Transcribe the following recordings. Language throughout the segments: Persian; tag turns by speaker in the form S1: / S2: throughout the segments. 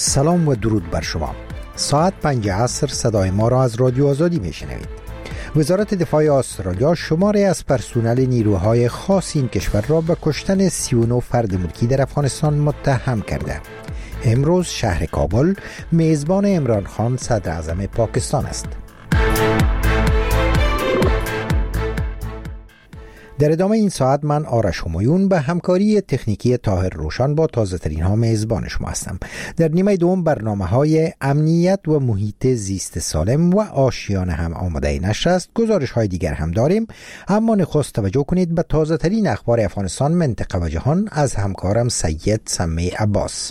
S1: سلام و درود بر شما. ساعت 5 عصر صدای ما را از رادیو آزادی میشنوید. وزارت دفاع استرالیا شماری از پرسنل نیروهای خاص این کشور را به کشتن 39 فرد ملکی در افغانستان متهم کرده. امروز شهر کابل میزبان عمران خان صدر اعظم پاکستان است. در ادامه این ساعت من آرش همایون به همکاری تکنیکی طاهر روشن با تازه ترین ها میزبان شما هستم. در نیمه دوم برنامه های امنیت و محیط زیست سالم و آشیانه هم آماده نشر است. گزارش های دیگر هم داریم، اما نخست توجه کنید به تازه ترین اخبار افغانستان، منطقه و جهان از همکارم سید سمی عباس.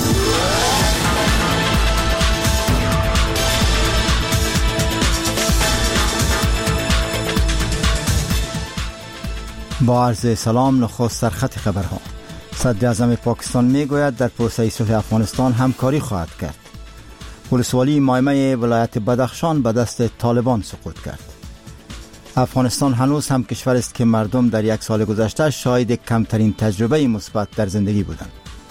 S2: با عرض سلام، نخست در خط خبرها. صدر اعظم پاکستان میگوید در پروسه صلح افغانستان همکاری خواهد کرد. ولسوالی مایمه ولایت بدخشان به دست طالبان سقوط کرد. افغانستان هنوز هم کشور است که مردم در یک سال گذشته شاهد کمترین تجربه مثبت در زندگی بودند.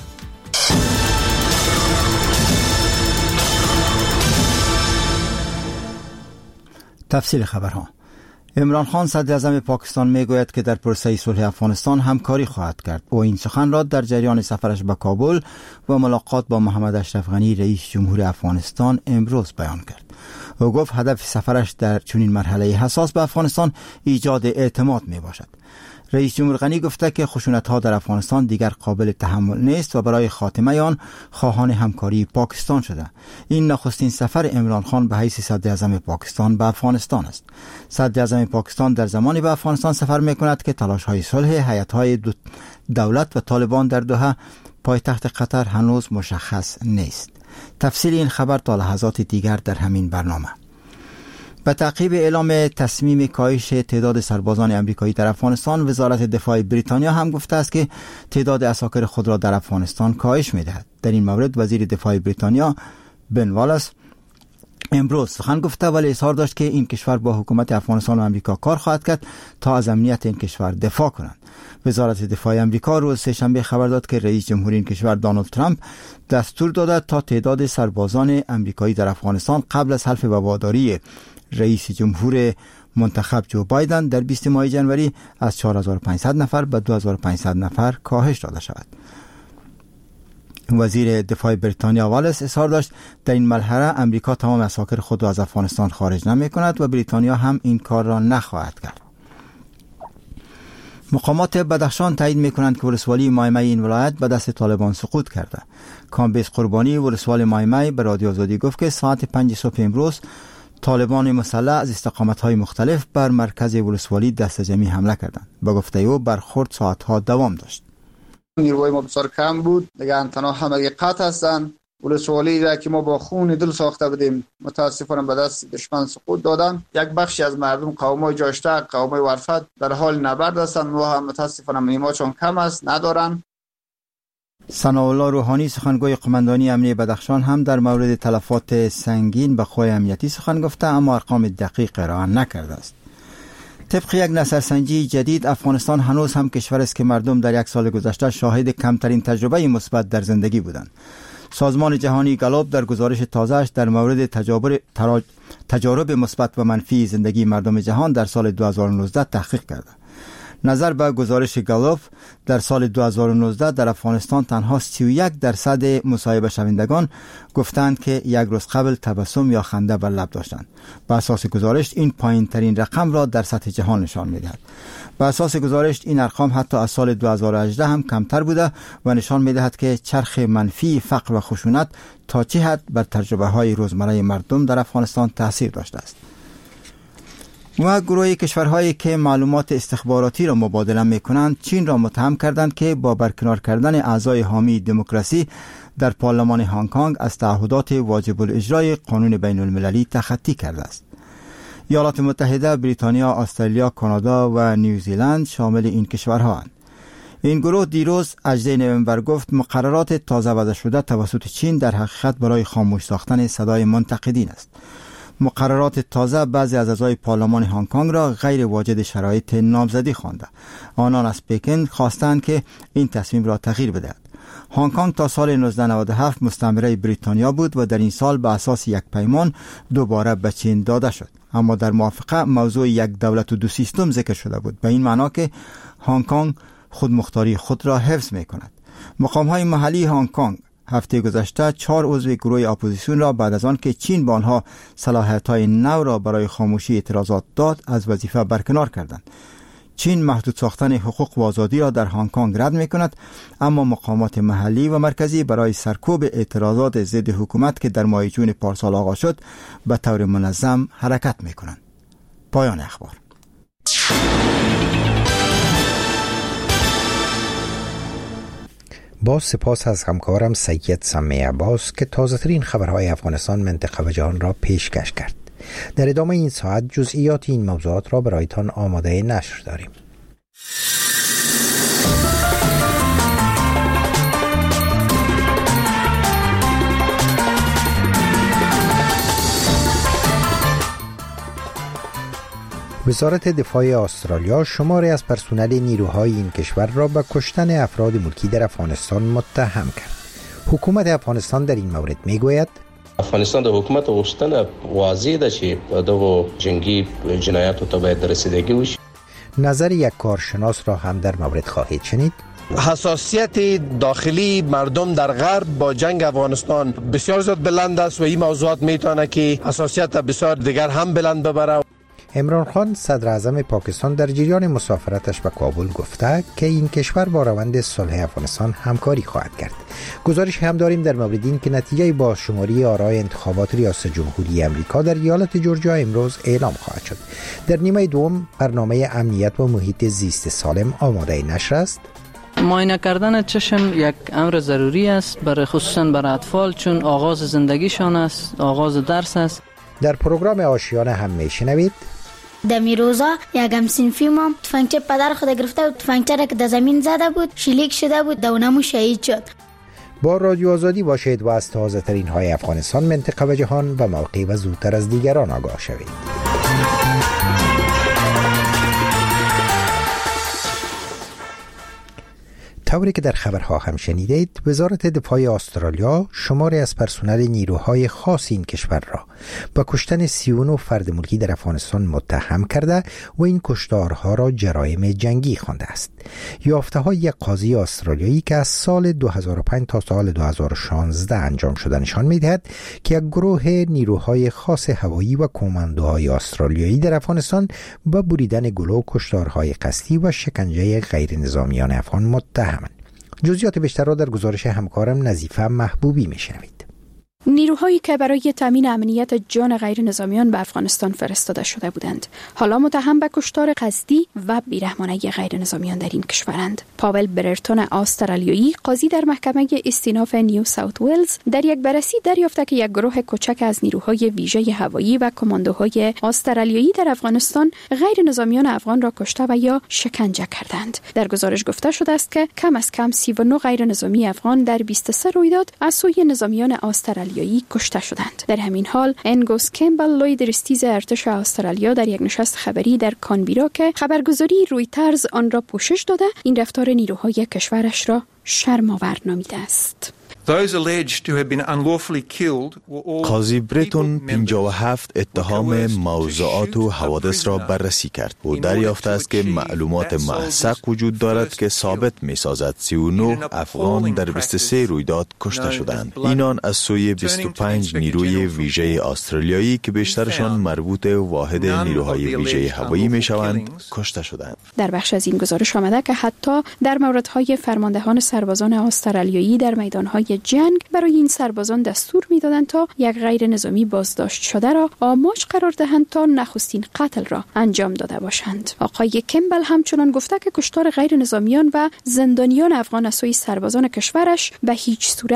S2: تفصیل خبرها. عمران خان صدر اعظم پاکستان میگوید که در پروسه صلح افغانستان همکاری خواهد کرد. او این سخن را در جریان سفرش به کابل و ملاقات با محمد اشرف غنی رئیس جمهور افغانستان امروز بیان کرد. او گفت هدف سفرش در چنین مرحله حساس به افغانستان ایجاد اعتماد می باشد. رئیس جمهور غنی گفته که خشونت‌ها در افغانستان دیگر قابل تحمل نیست و برای خاتمه آن خواهان همکاری پاکستان شده. این نخستین سفر عمران خان به حیث صدر اعظم پاکستان به افغانستان است. صدر اعظم پاکستان در زمانی به افغانستان سفر می‌کند که تلاش‌های صلح هیئت‌های دولت و طالبان در دوحه پایتخت قطر هنوز مشخص نیست. تفصیل این خبر تا لحظات دیگر در همین برنامه. به تعقیب اعلام تصمیم کاهش تعداد سربازان آمریکایی در افغانستان، وزارت دفاع بریتانیا هم گفته است که تعداد عساکر خود را در افغانستان کاهش می‌دهد. در این مورد وزیر دفاع بریتانیا بن والاس امروز سخن گفته، ولی اظهار داشت که این کشور با حکومت افغانستان و آمریکا کار خواهد کرد تا از امنیت این کشور دفاع کنند. وزارت دفاع آمریکا روز سه‌شنبه خبر داد که رئیس جمهور این کشور دونالد ترامپ دستور داده تا تعداد سربازان آمریکایی در افغانستان قبل از حلف وفاداری رئیس جمهور منتخب جو بایدن در 20 ماه جنوری از 4500 نفر به 2500 نفر کاهش داده شود. وزیر دفاع بریتانیا والاس اظهار داشت در این مرحله امریکا تمام عساکر خود را از افغانستان خارج نمی کند و بریتانیا هم این کار را نخواهد کرد. مقامات بدخشان تایید می کنند که ولسوالی مایمه این ولایت به دست طالبان سقوط کرده. کامبیز قربانی ولسوالی مایمه به رادیو آزادی گفت که ساعت 5 صبح امروز طالبان مسلح از استقامت‌های مختلف بر مرکز ولسوالی دست جمعی حمله کردند. با گفته او برخورد ساعت‌ها دوام داشت.
S3: نیروی ما بسیار کم بود، دیگه تنها همگی قطع هستند. ولسوالی را که ما با خون دل ساخته بودیم متاسفانه به دست دشمن سقوط دادن. یک بخشی از مردم قوم‌های جاشته، قوم‌های ورفت در حال نبرد هستند و هم متاسفانه میماچون کم است، ندارن.
S2: ثناءالله روحانی سخنگوی قماندانی امنیه بدخشان هم در مورد تلفات سنگین به قوای امنیتی سخن گفته، اما ارقام دقیق ارائه نکرده است. طبق یک نظرسنجی جدید، افغانستان هنوز هم کشور است که مردم در یک سال گذشته شاهد کمترین تجربه مثبت در زندگی بودند. سازمان جهانی گالوب در گزارش تازه‌اش در مورد تجارب مثبت و منفی زندگی مردم جهان در سال 2019 تحقیق کرده. نظر به گزارش گالوب در سال 2019 در افغانستان تنها 31% مصاحبه شوندگان گفتند که یک روز قبل تبسم یا خنده بر لب داشتند. بر اساس گزارش این پایین ترین رقم را در سطح جهان نشان می‌دهد. بر اساس گزارش این ارقام حتی از سال 2018 هم کمتر بوده و نشان می‌دهد که چرخ منفی فقر و خشونت تا چه حد بر تجربه‌های روزمره مردم در افغانستان تاثیر داشته است. و گروه کشورهایی که معلومات استخباراتی را مبادله می‌کنند چین را متهم کردند که با برکنار کردن اعضای حامی دموکراسی در پارلمان هنگ کنگ از تعهدات واجب الاجرای قانون بین المللی تخطی کرده است. ایالات متحده، بریتانیا، استرالیا، کانادا و نیوزیلند شامل این کشورها اند. این گروه دیروز 18 نوامبر گفت مقررات تازه وضع شده توسط چین در حقیقت برای خاموش ساختن صدای منتقدین است. مقررات تازه بعضی از اعضای پارلمان هنگ کنگ را غیر واجد شرایط نامزدی خوانده. آنان از پکن خواستند که این تصمیم را تغییر بدهد. هنگ کنگ تا سال 1997 مستعمره بریتانیا بود و در این سال به اساس یک پیمان دوباره به چین داده شد. اما در موافقه موضوع یک دولت و دو سیستم ذکر شده بود، به این معنا که هنگ کنگ خودمختاری خود را حفظ می کند. مقام‌های محلی هنگ کنگ هفته گذشته 4 عضو گروه اپوزیسیون را بعد از آن که چین به آنها صلاحیت‌های نو را برای خاموشی اعتراضات داد از وظیفه برکنار کردند. چین محدود ساختن حقوق و آزادی را در هنگ کنگ رد می کند، اما مقامات محلی و مرکزی برای سرکوب اعتراضات ضد حکومت که در ماه جون پارسال آغاز شد به طور منظم حرکت می کنند. پایان اخبار.
S1: با سپاس از همکارم سید سمی عباس که تازه ترین خبرهای افغانستان، منطقه و جهان را پیشکش کرد. در ادامه این ساعت جزئیات این موضوعات را برایتان آماده نشر داریم. وزارت دفاع استرالیا شماری از پرسنل نیروهای این کشور را به کشتن افراد ملکی در افغانستان متهم کرد. حکومت افغانستان در این مورد میگوید
S4: افغانستان د حکومت غوښتنه واضح ده چې دغه جنگی جنایاتو ته باید رسیدگی وشي.
S1: نظر یک کارشناس را هم در مورد خواهید شنید.
S5: حساسیت داخلی مردم در غرب با جنگ افغانستان بسیار زیاد بلند است و این موضوعات میتونه که حساسیت بسیار دیگر هم بلند ببره.
S1: عمران خان صدر اعظم پاکستان در جریان مسافرتش به کابل گفته که این کشور با روند صلح افغانستان همکاری خواهد کرد. گزارش هم داریم در مورد این که نتیجه بازشماری آرای انتخابات ریاست جمهوری امریکا در ایالت جورجیا امروز اعلام خواهد شد. در نیمه دوم برنامه امنیت و محیط زیست سالم آماده نشر است.
S6: معاینه کردن چشم یک امر ضروری است، خصوصا برای اطفال، چون آغاز زندگیشان است، آغاز درس است.
S1: در پروگرام آشیانه هم میشنوید
S7: دمی روزا یک همسنفی ما تفنگچه پدر خود گرفته و تفنگچه را که در زمین زده بود شلیک شده بود، دونمو شهید شد.
S1: با رادیو آزادی باشید و از تازه ترین های افغانستان، منطقه و جهان و موقع و زودتر از دیگران آگاه شوید. طوری که در خبرها هم شنیدید، وزارت دفاع استرالیا شماری از پرسنل نیروهای خاص این کشور را با کشتن 39 فرد ملکی در افغانستان متهم کرده و این کشتارها را جرایم جنگی خوانده است. یافته های یک قاضی استرالیایی که از سال 2005 تا سال 2016 انجام شده نشان می‌دهد که یک گروه نیروهای خاص هوایی و کماندوهای استرالیایی در افغانستان با بریدن گلو، کشتارهای قصدی و شکنجه غیر نظامیان افغان متهم. جزئیات بیشتر را در گزارش همکارم نظیفه محبوبی میشنوید.
S8: نیروهایی که برای تامین امنیت جان غیر نظامیان به افغانستان فرستاده شده بودند، حالا متهم به کشتار قصدی و بیرحمانه غیر نظامیان در این کشورند. پاول بررتون استرالیایی، قاضی در محکمه استیناف نیو ساوت ولز، در یک بررسی دریافته که یک گروه کوچک از نیروهای ویژه هوایی و کماندوهای استرالیایی در افغانستان غیر نظامیان افغان را کشته و یا شکنجه کردند. در گزارش گفته شده است که کم از کم 39 غیر نظامی افغان در 23 رویداد از سوی نظامیان استرالیایی کشته شدند. در همین حال انگوس کمبل، لوی درستیز ارتش استرالیا، در یک نشست خبری در کانبرا که خبرگزاری رویترز آن را پوشش داده، این رفتار نیروهای کشورش را شرم‌آور نامیده است.
S9: قاضی بریتون 57 اتهام موضوعات و حوادث را بررسی کرد. او دریافت است که معلومات محقق وجود دارد که ثابت می‌سازد 39 افغان در 23 رویداد کشته شدند. اینان از سوی 25 نیروی ویژه استرالیایی که بیشترشان مربوط واحد نیروهای ویژه هوایی می‌شوند کشته شدند.
S8: در بخش از این گزارش آمده که حتی در موردهای فرماندهان سربازان استرالیایی در میدانهای جنگ برای این سربازان دستور می‌دادند تا یک غیر نظامی بازداشت شده را آماج قرار دهند تا نخستین قتل را انجام داده باشند. آقای کمبل همچنان گفته که کشتار غیر نظامیان و زندانیان افغان از سوی سربازان کشورش به هیچ صورت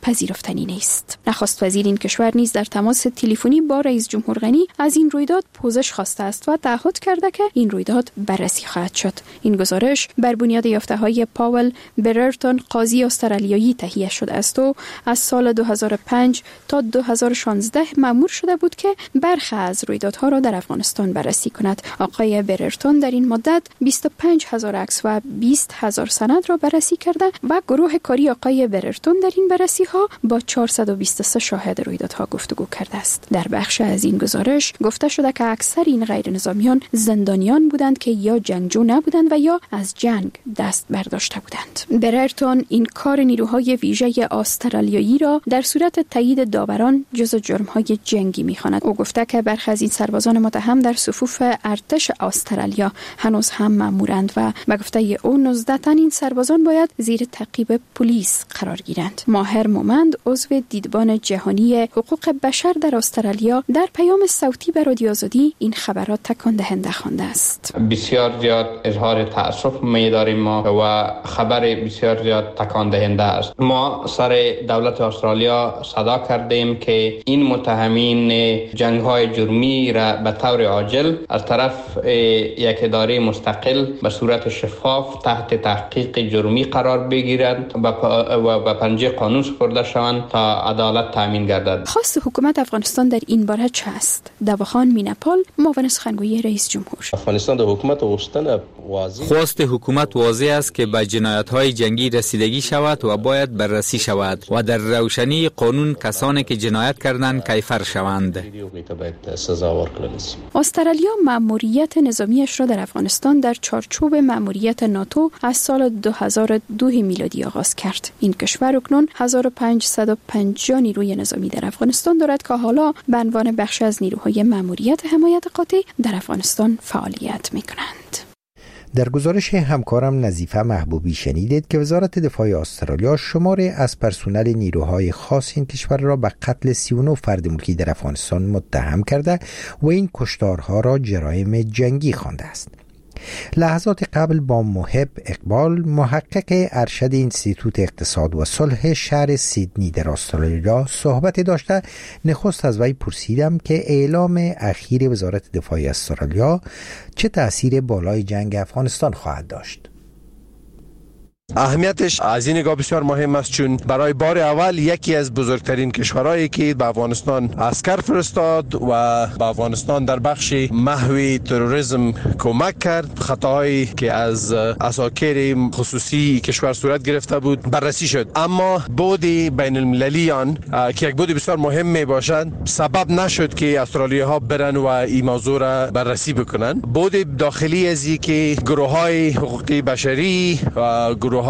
S8: پذیرفتنی نیست. نخست وزیر این کشور نیز در تماس تلفنی با رئیس جمهور غنی از این رویداد پوزش خواسته است و تعهد کرده که این رویداد بررسی خواهد شد. این گزارش بر بنیاد یافته‌های پاول بررتون قاضی استرالیایی تهیه شده است و از سال 2005 تا 2016 مأمور شده بود که برخی از رویدادها را در افغانستان بررسی کند. آقای بررتون در این مدت 25,000 عکس و 20,000 سند را بررسی کرده و گروه کاری آقای بررتون در این بررسی ها با 423 شاهد رویدادها گفتگو کرده است. در بخش از این گزارش گفته شده که اکثر این غیر نظامیان زندانیان بودند که یا جنگجو نبودند و یا از جنگ دست برداشته بودند. بررتون این کار نیروهای ویژه استرالیایی را در صورت تایید داوران جزو جرم‌های جنگی می‌خواند. او گفته که برخی از این سربازان متهم در صفوف ارتش استرالیا هنوز هم مأمورند و به گفته او 19 تن این سربازان باید زیر تعقیب پلیس قرار گیرند. ماهر مومند عضو دیدبان جهانی حقوق بشر در استرالیا در پیام صوتی به رادیو آزادی این خبرات تکان دهنده خوانده است.
S10: بسیار زیاد اظهار تأسف می‌داریم ما و خبر بسیار زیاد تکان دهنده است. ما سر دولت استرالیا صدا کردیم که این متهمین جنگ‌های جرمی را به طور عاجل از طرف یک اداره مستقل به صورت شفاف تحت تحقیق جرمی قرار بگیرند و به پنجه قانون سپرده شوند تا عدالت تامین گردد.
S8: خواست حکومت افغانستان در این باره چه است؟ دواخان میناپال، معاون سخنگوی رئیس جمهور.
S4: افغانستان در حکومت اوستن واضح
S11: خواست حکومت واضح است که به جنایت‌های جنگی رسیدگی شود و باید بررسی شود و در روشنی قانون کسانی که جنایت کردند کیفر شوند. استرالیا مأموریت نظامیش را در افغانستان در چارچوب مأموریت ناتو از سال 2002 میلادی آغاز کرد. این کشور اکنون 1550 نیروی نظامی در افغانستان دارد که حالا به عنوان بخش از نیروهای مأموریت حمایت قاطع در افغانستان فعالیت می‌کنند.
S1: در گزارش همکارم نظیفه محبوبی شنیدید که وزارت دفاع استرالیا شماری از پرسنل نیروهای خاص این کشور را به قتل 39 فرد ملکی در افغانستان متهم کرده و این کشتارها را جرایم جنگی خوانده است. لحظات قبل با محب اقبال، محقق ارشد انستیتوت اقتصاد و صلح شهر سیدنی در استرالیا صحبت داشته، نخست از وی پرسیدم که اعلام اخیر وزارت دفاع استرالیا چه تأثیر بالای جنگ افغانستان خواهد داشت.
S5: اهمیتش از این نگاه بسیار مهم است چون برای بار اول یکی از بزرگترین کشورهایی که به افغانستان عسکر فرستاد و به افغانستان در بخش محو تروریسم کمک کرد، خطاهایی که از عساکر خصوصی کشور صورت گرفته بود بررسی شد. اما بود بین المللی آن که یک بود بسیار مهم می باشد سبب نشد که استرالیاها برن و این موضوع را بررسی بکنن. بود داخلی از که گروه‌های حقوقی بشری و گروه‌های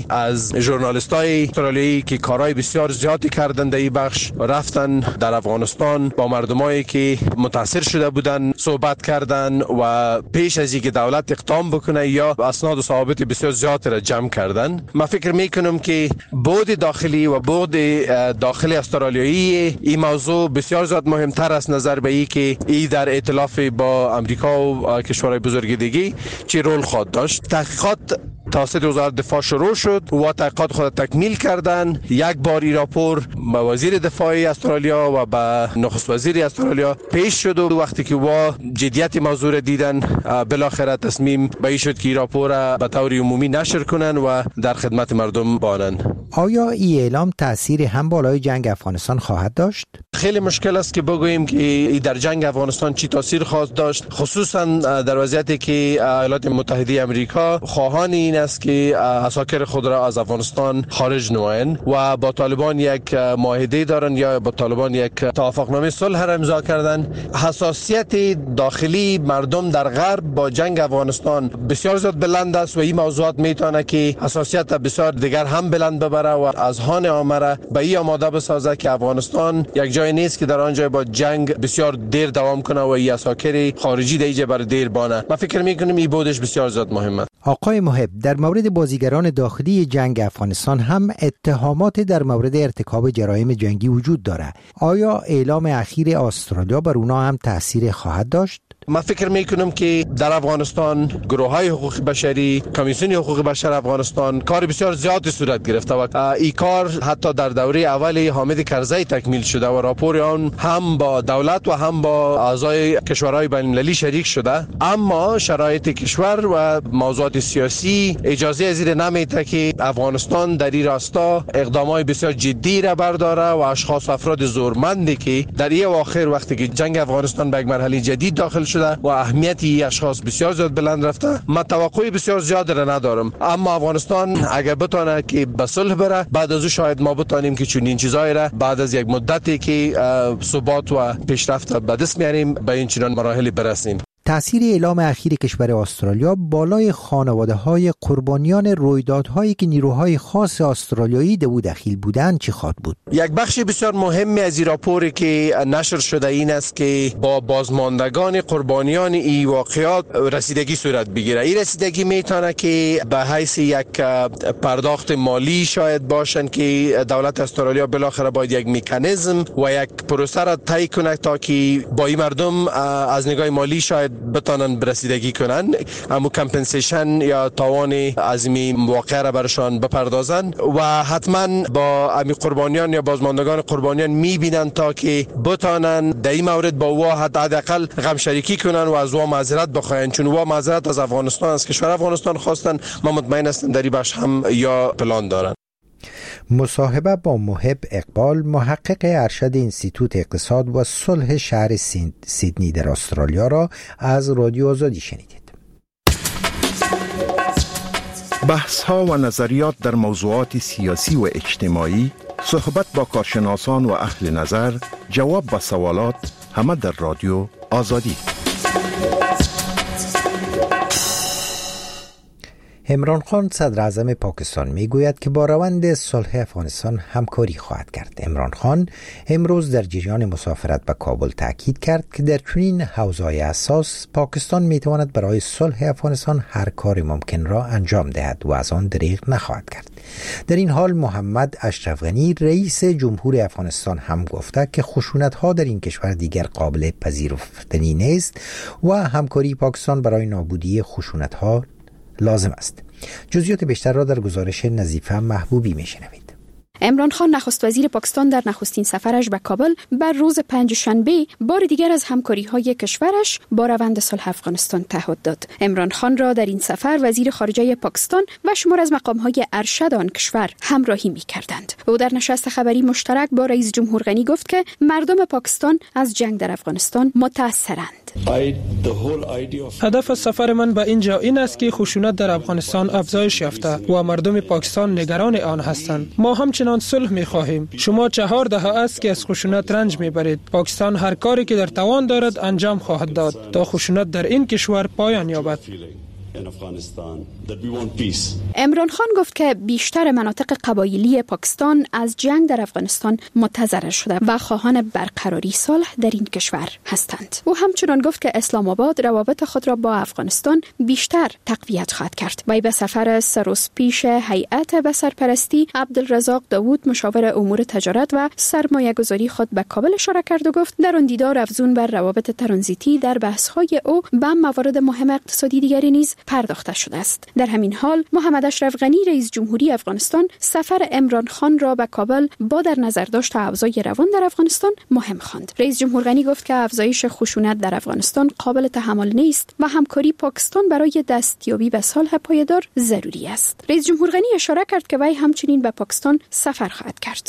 S5: از ژورنالیست‌های استرالیایی که کارهای بسیار زیادی کردند در این بخش رفتن در افغانستان با مردمایی که متاثر شده بودند صحبت کردند و پیش از اینکه دولت اقدام بکنه یا اسناد و ثوابت بسیار زیاد را جمع کردند. من فکر میکنم که بود داخلی و بود داخلی استرالیایی این موضوع بسیار زیاد مهمتر است نظر به این که این در ائتلاف با امریکا و کشورهای بزرگ دیگه چه رول خواهد داشت. تحقیقات توسط وزارت دفاع شروع شد و تحقیقات خود تکمیل کردن. یک بار این راپور به وزیر دفاع استرالیا و به نخست وزیر استرالیا پیش شد و وقتی که با جدیت موضوع را دیدن بالاخره تصمیم به این شد که این راپور را به طور عمومی نشر کنن و در خدمت مردم بانن.
S1: آیا این اعلام تأثیر هم بالای جنگ افغانستان خواهد داشت؟
S5: خیلی مشکل است که بگوییم که در جنگ افغانستان چی تاثیر خواهد داشت، خصوصا در وضعیتی که ایالات متحده آمریکا خواهان این است که عساکر خود را از افغانستان خارج نمایند و با طالبان یک معاهده دارند یا با طالبان یک توافقنامه صلح را امضا کردند. حساسیت داخلی مردم در غرب با جنگ افغانستان بسیار زیاد بلند است و این موضوعات میتونه که حساسیت بسیار دیگر هم بلند ببره و از هان آمره به این آماده بسازه که افغانستان یک جای نیست که در آنجا با جنگ بسیار دیر دوام کنه و این عساکر خارجی دیگه بر دیر بانه. من فکر میکنم این بودش بسیار زیاد مهمه.
S1: آقای محب، در مورد بازیگران داخلی جنگ افغانستان هم اتهامات در مورد ارتکاب جرایم جنگی وجود داره. آیا اعلام اخیر استرالیا بر اونا هم تأثیر خواهد داشت؟
S5: من فکر میکنم که در افغانستان گروه‌های حقوق بشری، کمیسیون حقوق بشر افغانستان کار بسیار زیادی صورت گرفته و این کار حتی در دوره اول حامد کرزی تکمیل شده و راپور آن هم با دولت و هم با اعضای کشورهای بین‌المللی شریک شده، اما شرایط کشور و موضوعات سیاسی اجازه از این نمیده که افغانستان در این راستا اقدامات بسیار جدی را برداره و اشخاص و افراد زورمندی که در این اواخر وقتی که جنگ افغانستان به یک مرحله جدید داخل شده و اهمیت این اشخاص بسیار زیاد بلند رفته، من توقع بسیار زیاد را ندارم. اما افغانستان اگر بتونه که به صلح بره، بعد از او شاید ما بتونیم که چنین چیزایی را بعد از یک مدتی که ثبات و پیشرفت به دست میاریم به این چنین مراحل برسیم.
S1: تأثیر اعلام اخیر کشور استرالیا بالای خانواده‌های قربانیان رویدادهایی که نیروهای خاص استرالیایی در او دخیل بودند چی خواهد بود؟
S5: یک بخش بسیار مهمی از این راپوری که نشر شده این است که با بازماندگان قربانیان این واقعات رسیدگی صورت بگیره. این رسیدگی میتونه که به حیث یک پرداخت مالی شاید باشن که دولت استرالیا بالاخره باید یک مکانیزم و یک پروسه را طی کنه تا که با این مردم از نگاه مالی شاید بتانن برسیدگی کنن، اما کمپنسیشن یا تاوان از این واقعه را برشان بپردازن و حتما با امی قربانیان یا بازماندگان قربانیان میبینن تا که بتانن در این مورد با وا حداقل غم شریکی کنن و از وا معذرت بخواین، چون وا معذرت از افغانستان، از کشور افغانستان خواستن. ما مطمئن هستم در این بخش هم یا پلان دارن.
S1: مصاحبه با محب اقبال، محقق ارشد انستیتوت اقتصاد و صلح شهر سیدنی در استرالیا را از رادیو آزادی شنیدید.
S12: بحث ها و نظریات در موضوعات سیاسی و اجتماعی، صحبت با کارشناسان و اهل نظر، جواب به سوالات، همه در رادیو آزادی.
S1: عمران خان صدر اعظم پاکستان میگوید که با روند صلح افغانستان همکاری خواهد کرد. عمران خان امروز در جریان مسافرت به کابل تاکید کرد که در چنین حوزه‌های حساس پاکستان میتواند برای صلح افغانستان هر کار ممکن را انجام دهد و از آن دریغ نخواهد کرد. در این حال محمد اشرف غنی رئیس جمهور افغانستان هم گفته که خشونت‌ها در این کشور دیگر قابل پذیرفتنی نیست و همکاری پاکستان برای نابودی خشونت‌ها لازم است. جزئیات بیشتر را در گزارش نظیفه محبوبی میشنوید.
S8: عمران خان نخست وزیر پاکستان در نخستین سفرش به کابل بر روز پنجشنبه بار دیگر از همکاری‌های کشورش با روند صلح افغانستان تعهد داد. عمران خان را در این سفر وزیر خارجه پاکستان و شمار از مقام‌های ارشد آن کشور همراهی می‌کردند. او در نشست خبری مشترک با رئیس جمهور غنی گفت که مردم پاکستان از جنگ در افغانستان متأثرند.
S13: هدف سفر من به اینجا این است که خشونت در افغانستان افزایش یافته و مردم پاکستان نگران آن هستند. ما همچنان صلح می‌خواهیم. شما 4 دهه است که از خشونت رنج می‌برید. پاکستان هر کاری که در توان دارد انجام خواهد داد تا خشونت در این کشور پایان یابد.
S8: عمران خان گفت که بیشتر مناطق قبایلی پاکستان از جنگ در افغانستان متضرر شده و خواهان برقراری صلح در این کشور هستند. او همچنان گفت که اسلام آباد روابط خود را با افغانستان بیشتر تقویت خواهد کرد. وی به سفر سروسپیش هیئت بصرپرستی عبدالرزاق داوود مشاور امور تجارت و سرمایه‌گذاری خود به کابل اشاره کرد و گفت در آن دیدار افزون بر روابط ترانزیتی در بحث‌های او به موارد مهم اقتصادی دیگری نیز پرداخته شده است. در همین حال محمد اشرف غنی رئیس جمهوری افغانستان سفر عمران خان را به کابل با در نظر داشت افزای روان در افغانستان مهم خواند. رئیس جمهور غنی گفت که افزایش خشونت در افغانستان قابل تحمل نیست و همکاری پاکستان برای دستیابی به صلح پایدار ضروری است. رئیس جمهور غنی اشاره کرد که وی همچنین به پاکستان سفر خواهد کرد.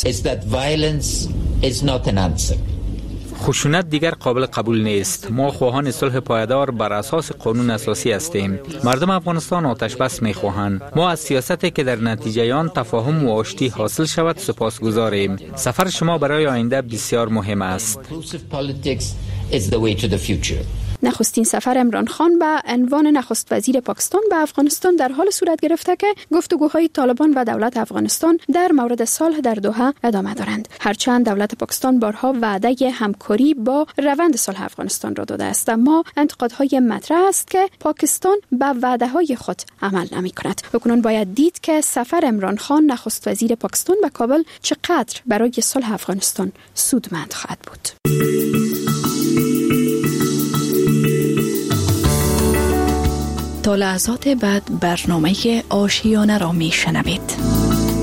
S14: خشونت دیگر قابل قبول نیست. ما خواهان صلح پایدار بر اساس قانون اساسی هستیم. مردم افغانستان آتش بس می‌خواهند. ما از سیاستی که در نتیجه آن تفاهم و آشتی حاصل شود سپاسگزاریم. سفر شما برای آینده بسیار مهم است.
S8: نخستین سفر عمران خان به عنوان نخست وزیر پاکستان به افغانستان در حال صورت گرفته که گفتگوهای طالبان و دولت افغانستان در مورد صلح در دوحه ادامه دارند. هرچند دولت پاکستان بارها وعده همکاری با روند صلح افغانستان را داده است، اما انتقادهای مطرح است که پاکستان به وعده‌های خود عمل نمی‌کند. اکنون باید دید که سفر عمران خان نخست وزیر پاکستان به کابل چقدر برای صلح افغانستان سودمند خواهد بود. تا لحظات بعد برنامه آشیانه را می شنوید.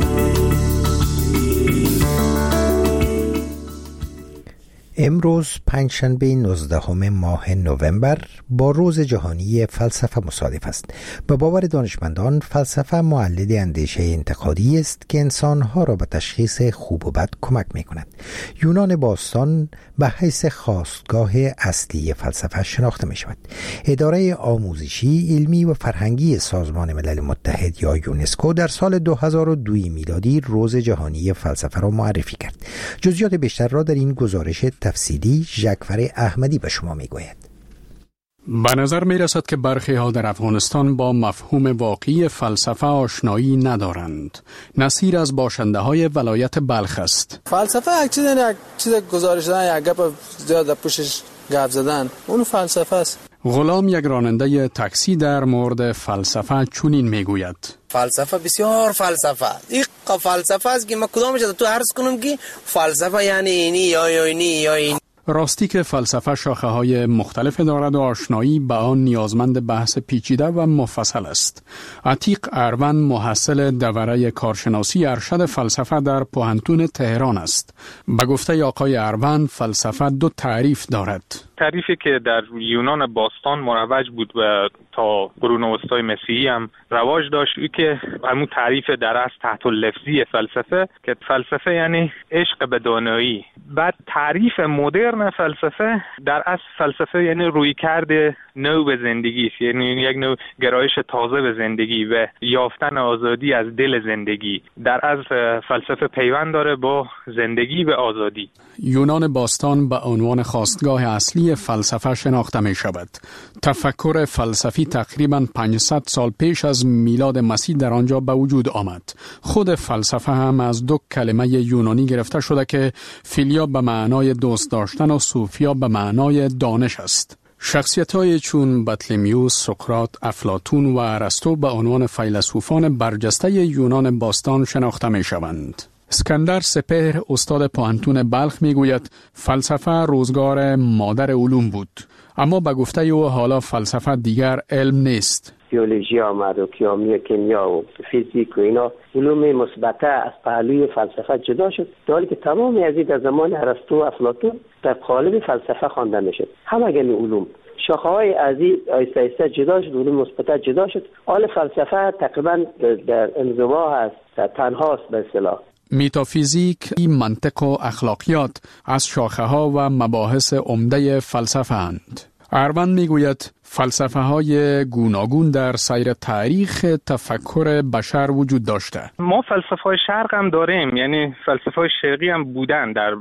S1: امروز پنجشنبه 19 ماه نوامبر با روز جهانی فلسفه مصادف است. به باور دانشمندان فلسفه معلل اندیشه انتقادی است که انسانها را به تشخیص خوب و بد کمک می کند. یونان باستان به حیث خاستگاه اصلی فلسفه شناخته می شود. اداره آموزشی، علمی و فرهنگی سازمان ملل متحد یا یونسکو در سال 2002 میلادی روز جهانی فلسفه را معرفی کرد. جزئیات بیشتر را در این گزارش تفصیلی ژکفر احمدی به شما میگوید.
S15: به نظر می رسد که برخی ها در افغانستان با مفهوم واقعی فلسفه آشنایی ندارند. نصیر از باشنده های ولایت بلخ است.
S16: فلسفه یک چیز گزارش دادن، یک گپ زیاد پوشش گپ زدن، اون فلسفه است.
S15: غلام یک راننده تاکسی در مورد فلسفه چنین میگوید:
S17: فلسفه بسیار فلسفه. این فلسفه است که ما کدامش تو عرض کنم که فلسفه یعنی اینی یا اینی یا این.
S15: راستی که فلسفه شاخه های مختلف دارد و آشنایی به آن نیازمند بحث پیچیده و مفصل است. عتیق اروند محصل دوره کارشناسی ارشد فلسفه در پوهنتون تهران است. به گفته آقای اروند فلسفه دو تعریف دارد.
S18: تعریفی که در یونان باستان مروج بود و تا قرون وسطای مسیحی هم رواج داشت، که همون تعریف در اصل تحت اللفظی فلسفه که فلسفه یعنی عشق به دانایی. بعد تعریف مدرن فلسفه در اصل فلسفه یعنی رویکرد نو به زندگی، یعنی یک نوع گرایش تازه به زندگی و یافتن آزادی از دل زندگی. در اصل فلسفه پیوند داره با زندگی و آزادی.
S15: یونان باستان به عنوان خاستگاه اصلی فلسفه شناخته می شود. تفکر فلسفی تقریباً 500 سال پیش از میلاد مسیح در آنجا به وجود آمد. خود فلسفه هم از دو کلمه یونانی گرفته شده که فیلیا به معنای دوست داشتن و سوفیا به معنای دانش است. شخصیت‌های چون بطلمیوس، سقراط، افلاطون و ارسطو به عنوان فیلسوفان برجسته یونان باستان شناخته می شوند. اسکندر سپهر استاد پوهنتون بلخ میگوید فلسفه روزگار مادر علوم بود، اما به گفته او حالا فلسفه دیگر علم نیست.
S19: بیولوژی آمد و کیمیا و فیزیک و اینا علوم مثبته از پهلوی فلسفه جدا شد، در حالی که تمام از این در زمان ارسطو و افلاطون در قالب فلسفه خوانده میشد. همه علوم شاخه‌های از این آیسته آیسته جدا شد، علوم مثبته جدا شد. حال فلسفه تقریبا در انزوا هست، در تنهاست به اصطلاح.
S15: متافیزیک، منطق و اخلاقیات از شاخه ها و مباحث عمده فلسفه اند. اروند میگوید فلسفه های گوناگون در سیر تاریخ تفکر بشر وجود داشته.
S18: ما فلسفه های شرق هم داریم، یعنی فلسفه های شرقی هم بودن در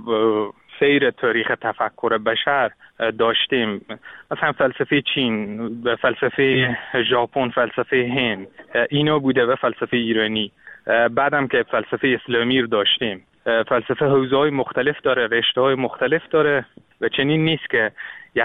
S18: سیر تاریخ تفکر بشر داشتیم. مثلا فلسفه چین، فلسفه ژاپن، فلسفه هند، اینا بوده و فلسفه ایرانی. بعدم که فلسفه اسلامی رو داشتیم. فلسفه حوزه‌های مختلف داره، رشته‌های مختلف داره و چنین نیست که یک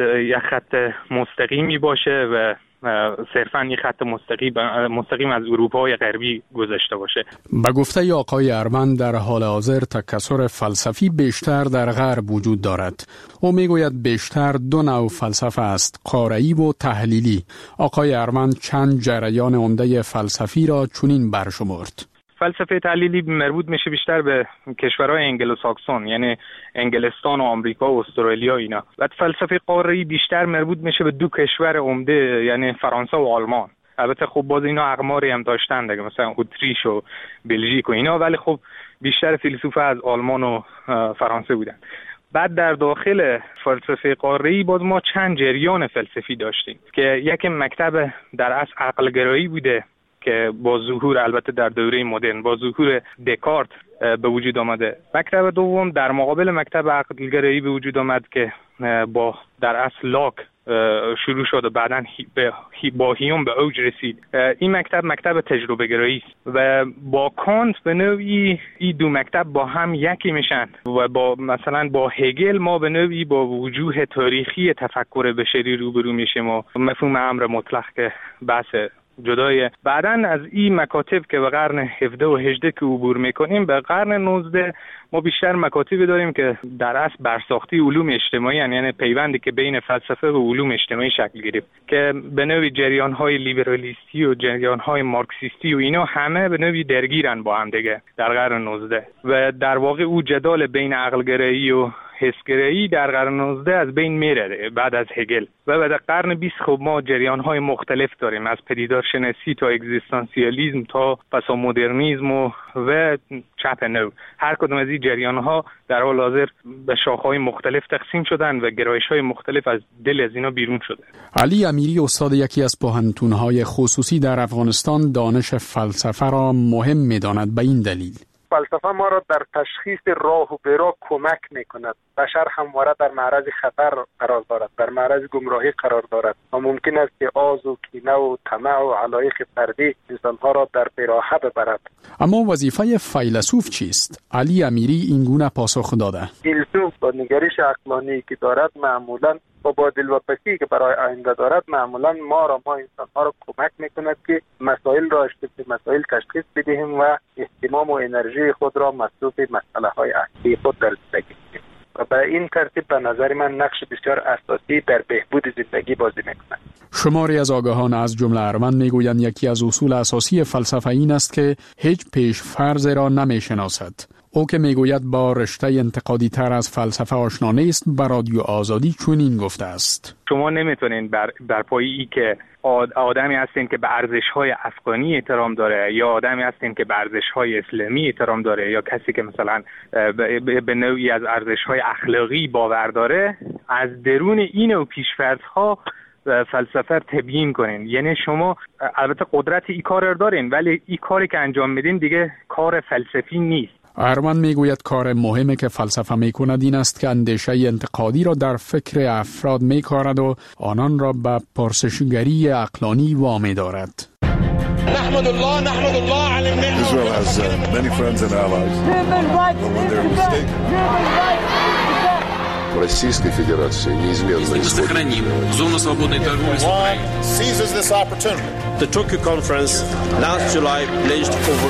S18: خط مستقیمی باشه و صرفاً یک خط مستقیم از اروپای غربی گذشته باشه.
S15: به گفته آقای اروند در حال حاضر تکثر فلسفی بیشتر در غرب وجود دارد. او میگوید بیشتر دو نوع فلسفه است، قاره‌ای و تحلیلی. آقای اروند چند جریان عمده فلسفی را چنین برشمرد.
S18: فلسفه تحلیلی مربوط میشه بیشتر به کشورهای انگلوساکسون، یعنی انگلستان و آمریکا و استرالیا اینا. و فلسفه قاره‌ای بیشتر مربوط میشه به دو کشور عمده، یعنی فرانسه و آلمان. البته خب باز اینا اقماری هم داشتن دیگه، مثلا اتریش و بلژیک و اینا، ولی خب بیشتر فیلسوفا از آلمان و فرانسه بودن. بعد در داخل فلسفه قاره‌ای باز ما چند جریان فلسفی داشتیم که یک مکتب در اصل عقلگرایی بوده که با ظهور البته در دوره مدرن با ظهور دکارت به وجود آمده. مکتب دوم در مقابل مکتب عقلگرایی به وجود آمد که با در اصل لاک شروع شد و بعداً با هیوم به اوج رسید. این مکتب تجربه گرایی است و با کانت به نوعی این دو مکتب با هم یکی میشن و با مثلا با هگل ما به نوعی با وجوه تاریخی تفکر بشری روبرو میشیم و مفهوم امر مطلق که بحث جدای بعدن از این مکاتب که به قرن 17 و 18 که عبور میکنیم به قرن 19 ما بیشتر مکاتبی داریم که در اصل برساختی علوم اجتماعی یعنی پیوندی که بین فلسفه و علوم اجتماعی شکل گرفت که به نوعی جریان‌های لیبرالیستی و جریان‌های مارکسیستی و اینا همه به نوعی درگیرن با هم دیگه در قرن 19 و در واقع او جدال بین عقلگرایی و حسگرایی در قرن 19 از بین میره بعد از هگل و بعد قرن 20 خب ما جریان‌های مختلف داریم از پدیدارشناسی تا اگزیستانسیالیسم تا پسامدرنیسم و چپ نو. هر کدوم از این جریان‌ها در حال حاضر به شاخه‌های مختلف تقسیم شدن و گرایش‌های مختلف از دل از اینا بیرون شده.
S15: علی امیری استاد یکی از پوهنتون‌های خصوصی در افغانستان دانش فلسفه را مهم می‌داند به این دلیل
S20: فلسفه ما را در تشخیص راه و برا کمک می‌کند. بشر همواره در معرض خطر قرار دارد، در معرض گمراهی قرار دارد و ممکن است که آز و کینه و طمع و علایق فردی انسان‌ها را در بیراهه ببرد.
S15: اما وظیفه فیلسوف چیست؟ علی امیری این گونه پاسخ داده.
S20: فیلسوف با نگرش عقلانی که دارد معمولاً و با دلواپسی که برای آینده دارد معمولاً ما انسان‌ها را کمک می‌کند که مسائل را مسائل تشخیص بدهیم و اهتمام و انرژی خود را مصروف مسئله‌های اصلی خود در زندگی کنیم و به این ترتیب به نظر من نقش بسیار اساسی در بهبود زندگی بازی می‌کند.
S15: شماری از آگاهان از جمله ارمن میگویند یکی از اصول اساسی فلسفه این است که هیچ پیش فرض را نمی‌شناسد. او که میگوید با رشته انتقادی تر از فلسفه آشنا نیست بر رادیو آزادی چنین گفته است.
S18: شما نمیتونین بر پای ای که آدمی هستین که به ارزش‌های افغانی احترام داره یا آدمی هستین که به ارزش‌های اسلامی احترام داره یا کسی که مثلا به نوعی از ارزش‌های اخلاقی باور داره از درون این و پیش‌فرض‌ها فلسفه تبیین کنین. یعنی شما البته قدرت این کار رو دارین ولی این کاری که انجام میدین دیگه کار فلسفی نیست.
S15: ارمن میگوید کار مهمی که فلسفه میکند این است که اندیشه انتقادی را در فکر افراد میکارد و آنان را به پرسشگری عقلانی وامی دارد.
S21: نحمد الله على النعمة. Israel has many friends and allies. When they're mistaken.
S22: Российской Федерации неизменно
S23: сохраним зону свободной торговли с Украиной.
S21: Seizes this opportunity.
S22: The Tokyo conference last July pledged over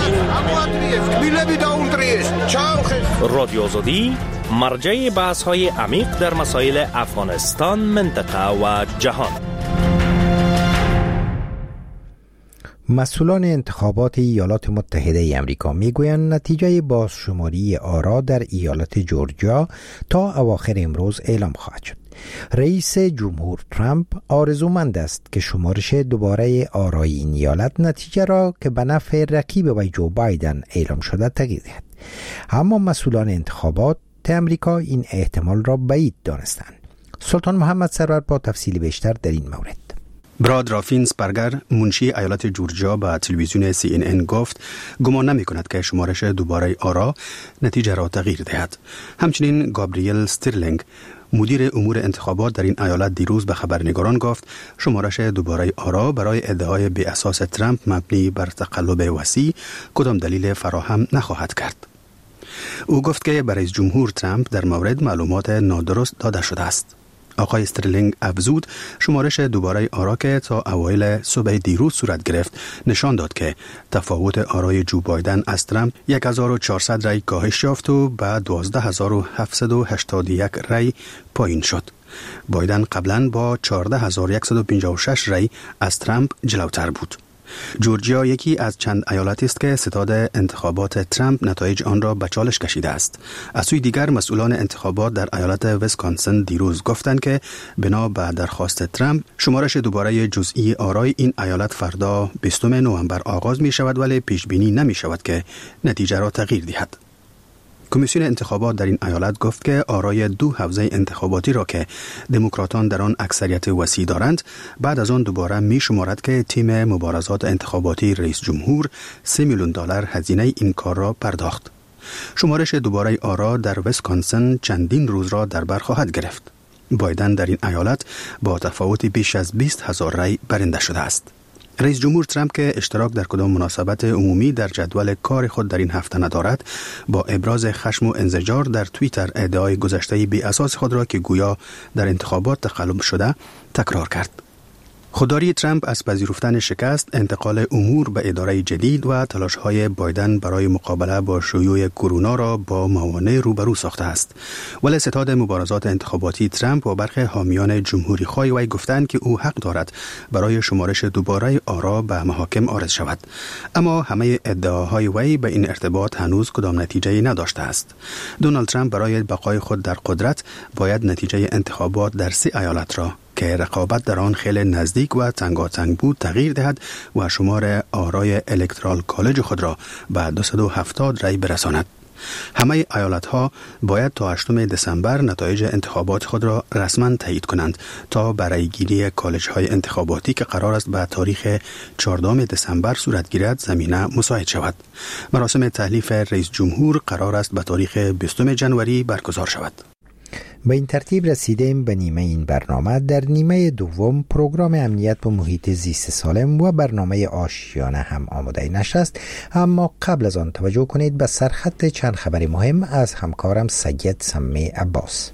S22: 16
S24: رادیو آزادی مرجع بحث‌های عمیق در مسائل افغانستان، منطقه و جهان.
S1: مسئولان انتخابات ایالات متحده ای آمریکا میگویند نتیجه بازشماری آرا در ایالت جورجیا تا اواخر امروز اعلام خواهد شد. رئیس جمهور ترامپ آرزومند است که شمارش دوباره آرای این ایالت نتیجه را که به نفع رقیب وی جو بایدن اعلام شده تغییر دهد. اما مسئولان انتخابات آمریکا این احتمال را بعید دانستند. سلطان محمد سرور با تفصیل بیشتر در این مورد.
S25: براد رافینسبرگر منشی ایالت جورجیا به تلویزیون CNN گفت گمان نمی کند که شمارش دوباره آرا نتیجه را تغییر دهد. همچنین گابریل استرلینگ مدیر امور انتخابات در این ایالت دیروز به خبرنگاران گفت شمارش دوباره آرا برای ادعای بی اساس ترامپ مبنی بر تقلب وسیع کدام دلیل فراهم نخواهد کرد. او گفت که برای جمهور ترامپ در مورد معلومات نادرست داده شده است. آقای استرلینگ افزود شمارش دوباره آرا که تا اوایل صبح دیروز صورت گرفت نشان داد که تفاوت آرای جو بایدن از ترامپ 1400 رای کاهش یافت و به 12781 رای پایین شد. بایدن قبلا با 14156 رای از ترامپ جلوتر بود. جورجیا یکی از چند ایالتی است که ستاد انتخابات ترامپ نتایج آن را به چالش کشیده است. از سوی دیگر مسئولان انتخابات در ایالت ویسکانسن دیروز گفتند که بنا به درخواست ترامپ شمارش دوباره جزئی آرای این ایالت فردا 20 نوامبر آغاز می شود ولی پیش بینی نمی شود که نتیجه را تغییر دهد. کمیسیون انتخابات در این ایالت گفت که آرای دو حوزه انتخاباتی را که دموکراتان در آن اکثریت وسیع دارند بعد از آن دوباره می شمارد که تیم مبارزات انتخاباتی رئیس جمهور $3 میلیون هزینه این کار را پرداخت. شمارش دوباره آرا در ویسکانسن چندین روز را در بر خواهد گرفت. بایدن در این ایالت با تفاوت بیش از 20,000 رای برنده شده است. رئیس جمهور ترامپ که اشتراک در کدام مناسبت عمومی در جدول کار خود در این هفته ندارد با ابراز خشم و انزجار در توییتر ادعای گذشته بی اساس خود را که گویا در انتخابات تقلب شده تکرار کرد. خودداری ترامپ از پذیرفتن شکست، انتقال امور به اداره جدید و تلاش‌های بایدن برای مقابله با شیوع کرونا را با موانع روبرو ساخته است. ولی ستاد مبارزات انتخاباتی ترامپ و برخی حامیان جمهوری‌خواه وی گفتند که او حق دارد برای شمارش دوباره آرا به محاکم عارض شود. اما همه ادعاهای وی به این ارتباط هنوز کدام نتیجه نداشته است. دونالد ترامپ برای بقای خود در قدرت باید نتیجه انتخابات در 3 ایالت را که رقابت در آن خیلی نزدیک و تنگاتنگ بود تغییر دهد و شمار آرای الکترال کالج خود را به 270 رای برساند. همه ایالت‌ها باید تا 8 دسامبر نتایج انتخابات خود را رسما تایید کنند تا برای گیری کالج‌های انتخاباتی که قرار است به تاریخ 14 دسامبر صورت گیرد زمینه مساعد شود. مراسم تحلیف رئیس جمهور قرار است به تاریخ 20 جنوری برگزار شود.
S1: به این ترتیب رسیدیم به نیمه این برنامه. در نیمه دوم پروگرام امنیت و محیط زیست سالم و برنامه آشیانه هم آماده نشر است، اما قبل از آن توجه کنید به سرخط چند خبر مهم از همکارم سید سمی عباس.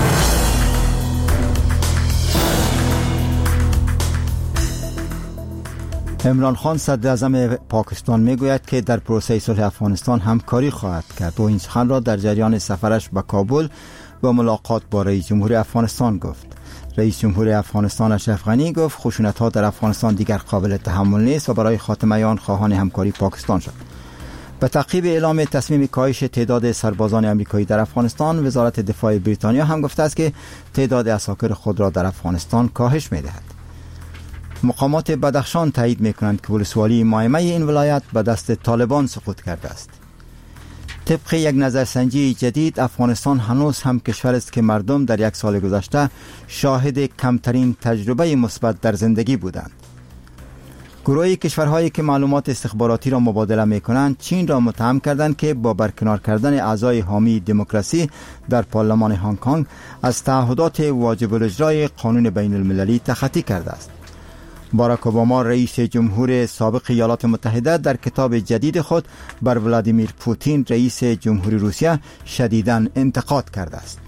S2: عمران خان صدراعظم پاکستان میگوید که در پروسه صلح افغانستان همکاری خواهد کرد و این سخن را در جریان سفرش به کابل و ملاقات با رئیس جمهور افغانستان گفت. رئیس جمهور افغانستان اشرف غنی گفت خشونت‌ها در افغانستان دیگر قابل تحمل نیست و برای خاتمه آن خواهان همکاری پاکستان شد. به تعقیب اعلام تصمیم کاهش تعداد سربازان آمریکایی در افغانستان، وزارت دفاع بریتانیا هم گفته است که تعداد عساکر خود را در افغانستان کاهش می‌دهد. مقامات بدخشان تایید می‌کنند که ولسوالی مایمه این ولایت به دست طالبان سقوط کرده است. طبق یک نظرسنجی جدید، افغانستان هنوز هم کشور است که مردم در 1 سال گذشته شاهد کمترین تجربه مثبت در زندگی بودند. گروهی کشورهایی که معلومات استخباراتی را مبادله می‌کنند، چین را متهم کردند که با برکنار کردن اعضای حامی دموکراسی در پارلمان هنگ کنگ از تعهدات واجب الاجرای قانون بین المللی تخطی کرده است. باراک اوباما رئیس جمهور سابق ایالات متحده در کتاب جدید خود بر ولادیمیر پوتین رئیس جمهوری روسیه شدیداً انتقاد کرده است.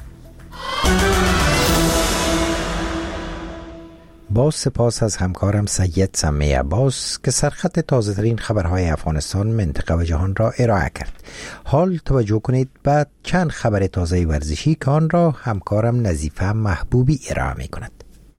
S1: با سپاس از همکارم سید سمی عباس که سرخط تازه ترین خبرهای افغانستان، منطقه و جهان را ارائه کرد. حال توجه کنید به چند خبر تازه ورزشی که آن را همکارم نظیفه محبوبی ارائه می کند.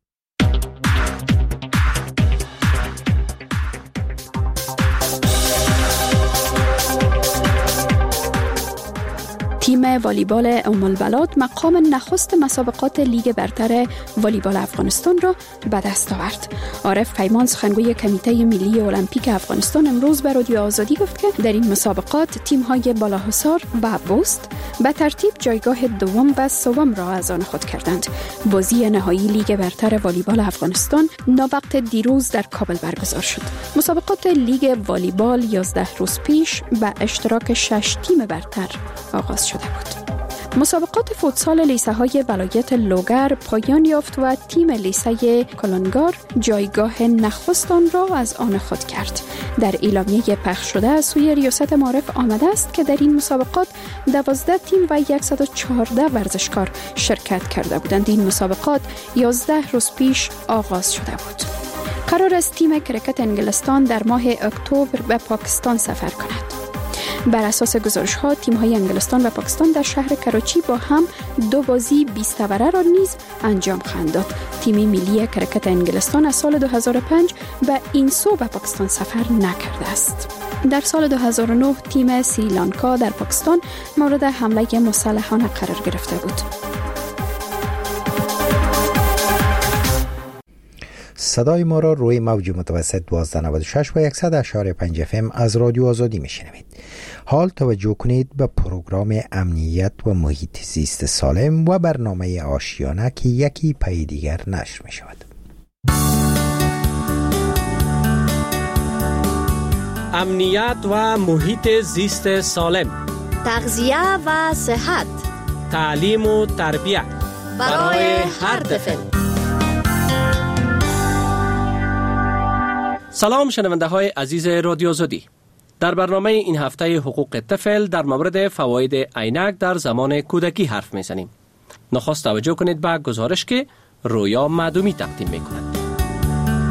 S8: تیم والیبال ام البلاد مقام نخست مسابقات لیگ برتر والیبال افغانستان را به دست آورد. عارف پیمان سخنگوی کمیته ملی المپیک افغانستان امروز به رادیو آزادی گفت که در این مسابقات تیم‌های بالاحصار و بست به ترتیب جایگاه دوم و سوم را از آن خود کردند. بازی نهایی لیگ برتر والیبال افغانستان ناوقت دیروز در کابل برگزار شد. مسابقات لیگ والیبال 11 روز پیش به اشتراک 6 تیم برتر آغاز شد. مسابقات فوتسال لیسه‌های ولایت لوگر پایان یافت و تیم لیسه کلانگار جایگاه نخست آن را از آن خود کرد. در اعلامیه پخش شده از سوی ریاست معارف آمده است که در این مسابقات 12 تیم و 114 ورزشکار شرکت کرده بودند. این مسابقات 11 روز پیش آغاز شده بود. قرار است تیم کرکت انگلستان در ماه اکتبر به پاکستان سفر کند. بر اساس گزارش‌ها تیم‌های انگلستان و پاکستان در شهر کراچی با هم 2 بازی 20 اوره را نیز انجام خواهند داد. تیم ملی کرکت انگلستان از سال 2005 به این سو به پاکستان سفر نکرده است. در سال 2009 تیم سریلانکا در پاکستان مورد حمله مسلحانه قرار گرفته بود.
S1: صدای ما را روی موج متوسط 1296 و 100.5 FM از رادیو آزادی میشنوید. حال توجه کنید به پروگرام امنیت و محیط زیست سالم و برنامه آشیانه که یکی پی دیگر نشر می شود.
S24: امنیت و محیط زیست سالم،
S3: تغذیه و صحت،
S24: تعلیم و تربیت
S3: برای هر طفل.
S24: سلام شنونده های عزیز رادیو آزادی. در برنامه این هفته حقوق طفل در مورد فواید عینک در زمان کودکی حرف میزنیم. نخست توجه کنید به گزارش که رویا معدومی تقدیم میکند.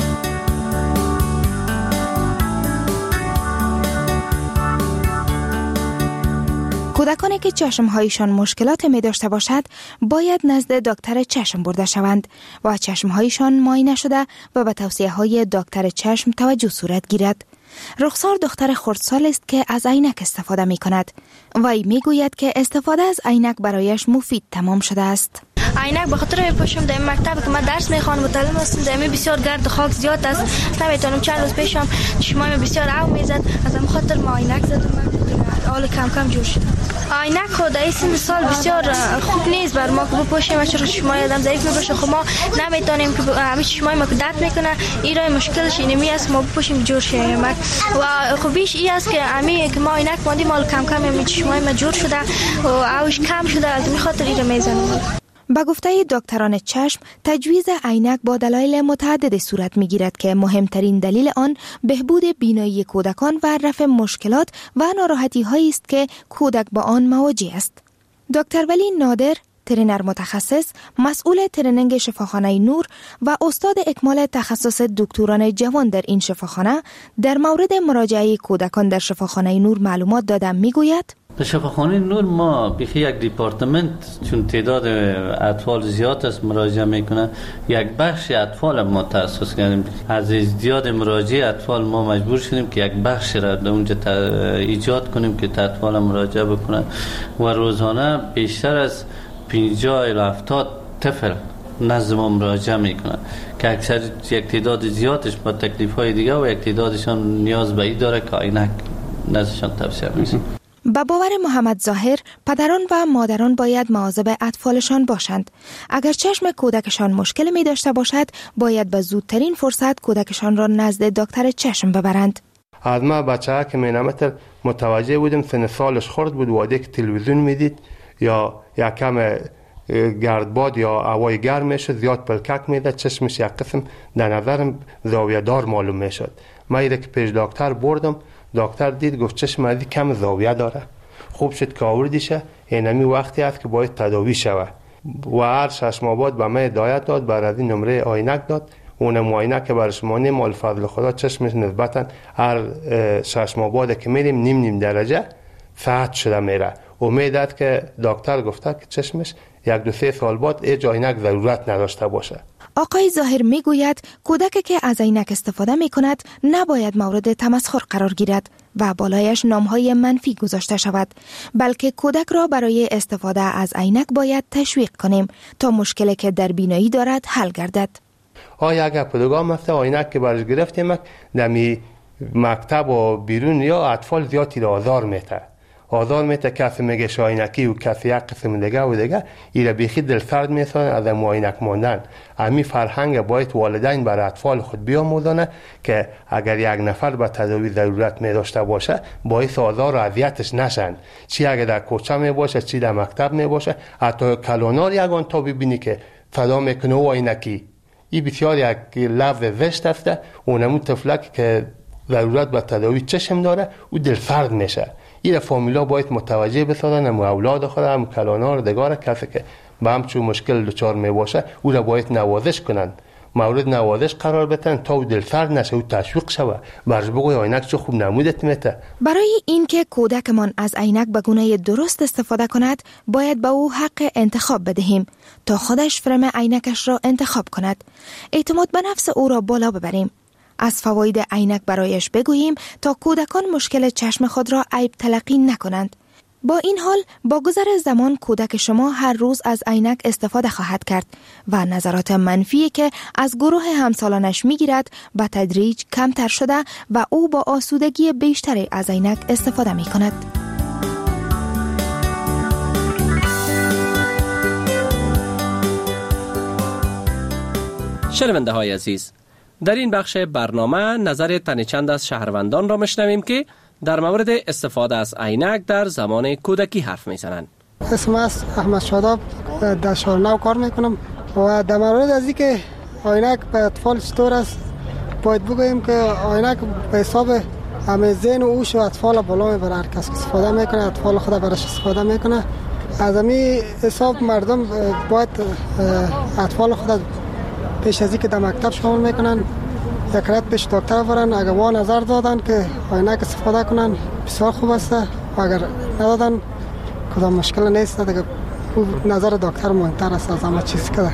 S4: کودکانی که چشمهایشان مشکلات می داشته باشد باید نزد دکتر چشم برده شوند و چشمهایشان معاینه شده و به توصیه های دکتر چشم توجه صورت گیرد. رخسار دختر خردسال است که از عینک استفاده می کند. وی می گوید که استفاده از عینک برایش مفید تمام شده است.
S6: عینک به خاطر میپوشم در مکتب که من درس میخوانم متعلم هستم، در بسیار گرد و خاک زیاد است، نمیتونم چند روز پیشم چشمام بسیار آب میزد، از همین خاطر ما عینک زدم، حال کم کم جور شد. عینک خود این سال بسیار خوب نیست بر ما که بپوشیم، چرا چشمای آدم ضعیف میباشه، خب ما نمیتونیم که همین چشمای ما که درد میکنه، این راه مشکلش اینمی است ما بپوشیم جور شه. و خوبیش این است که همین که ما عینک ماندیم حال کم کم همین چشمای ما جور شده و آوش کم شده، از همین خاطر این میزنم.
S4: با گفته دکتران چشم، تجویز عینک با دلایل متعدد صورت میگیرد که مهمترین دلیل آن بهبود بینایی کودکان و رفع مشکلات و ناراحتی هایی است که کودک با آن مواجه است. دکتر ولی نادر، ترینر متخصص، مسئول ترینینگ شفاخانه نور و استاد اکمال تخصص دکتران جوان در این شفاخانه، در مورد مراجعه کودکان در شفاخانه نور معلومات داده میگوید:
S7: در شفاخانه نور ما بیخی یک دیپارتمنت، چون تعداد اطفال زیاد است مراجعه میکنه، یک بخش اطفال ما تأسیس کردیم. از ازدیاد مراجعه اطفال ما مجبور شدیم که یک بخش را در اونجا ایجاد کنیم که اطفال مراجعه بکنن و روزانه بیشتر از 50 الی 70 طفل نزد ما مراجعه میکنن که اکثر یک تعداد زیادش با تکلیف های دیگه و یک تعدادشان نیاز به این داره که عینک نزدشان توصیه میشه.
S4: با باور محمد ظاهر، پدران و مادران باید مواظب اطفالشان باشند. اگر چشم کودکشان مشکل می داشته باشد، باید به زودترین فرصت کودکشان را نزد دکتر چشم ببرند.
S9: از ما بچه‌ها که مینامتر متوجه بودیم سن سالش خرد بود، واده که تلویزیون میدید یا یک کم گردباد یا هوای گرم میشد زیاد پلکک میداد، چشمش یک قسم در نظرم زاویه دار معلوم میشد. من ایره که پیش دکتر بردم، دکتر دید گفت چشم ازی کم زاویه داره، خوب شد که آوردیشه، اینمی وقتی است که باید تداوی شود و هر 6 ماه بعد به من هدایت داد، بعد از این نمره عینک داد. اون معاینه که برای شما نیم مال فضل خدا چشمش نسبتا هر 6 ماه بعد که میریم نیم درجه ساعت شده میره. امید است که دکتر گفته که چشمش 1-2-3 سال بعد ای عینک ضرورت نداشته باشه.
S4: آقای ظاهر میگوید کودکی که از عینک استفاده میکند نباید مورد تمسخر قرار گیرد و بالایش نامهای منفی گذاشته شود، بلکه کودک را برای استفاده از عینک باید تشویق کنیم تا مشکلی که در بینایی دارد حل گردد.
S9: اگر پدرگاه مثل عینک که برش گرفتیم دمی مکتب و بیرون یا اطفال زیادی را آزار میته کسی میگه شاینکی و کسی یک قسم دیگه و دیگه ایره بیخی دل سرد میسان از معاینک ماندن. امی فرهنگ باید والدین برای اطفال خود بیاموزانه که اگر یک نفر به تداوی ضرورت می داشته باشه باعث آزار و اذیتش نشن، چی اگر در کوچه می باشه چی در مکتب می باشه. حتی کلونار یگان تا ببینی که صدا میکنه و عینکی، این بسیار یک لفظ زشت است. اونمون طفلک که ضرورت به تداوی چشم داره او دل سرد میشه. این فامیلا باید متوجه بسازن، هم اولاد خود هم کلانار دگار کسی که به همچون مشکل دچار می باشه او را باید نوازش کنن، مورد نوازش قرار بدن تا او دل سرد نشه و تشویق شود. برش بگوی عینک چه خوب نمودت میته.
S4: برای اینکه کودکمان از عینک به گونه درست استفاده کند باید به او حق انتخاب بدهیم تا خودش فرم عینکش را انتخاب کند. اعتماد به نفس او را بالا ببریم. از فواید عینک برایش بگوییم تا کودکان مشکل چشم خود را عیب تلقی نکنند. با این حال با گذر زمان کودک شما هر روز از عینک استفاده خواهد کرد و نظرات منفی که از گروه همسالانش میگیرد به تدریج کمتر شده و او با آسودگی بیشتری از عینک استفاده می کند.
S24: شنونده های عزیز، در این بخش برنامه نظر تن چند از شهروندان را میشنویم که در مورد استفاده از عینک در زمان کودکی حرف میزنند.
S10: اسم است احمد شاداب، در شهرنو کار میکنم و در مورد از اینکه عینک به اطفال چطور است باید بگوییم که عینک به حساب همه ذهن و هوش و اطفال بالا میبره. هر کس استفاده میکنه اطفال خود برش استفاده میکنه. از همین حساب مردم باید اطفال خود پیش از اینکه در مکتب شامل میکنن یک رات پیش دکتر برن. اگر وا نظر دادن که عینک استفاده کنن بسیار خوب است و اگر ندادن کدام مشکل نیست دیگه. نظر دکتر مهمتر است از همه چیز که.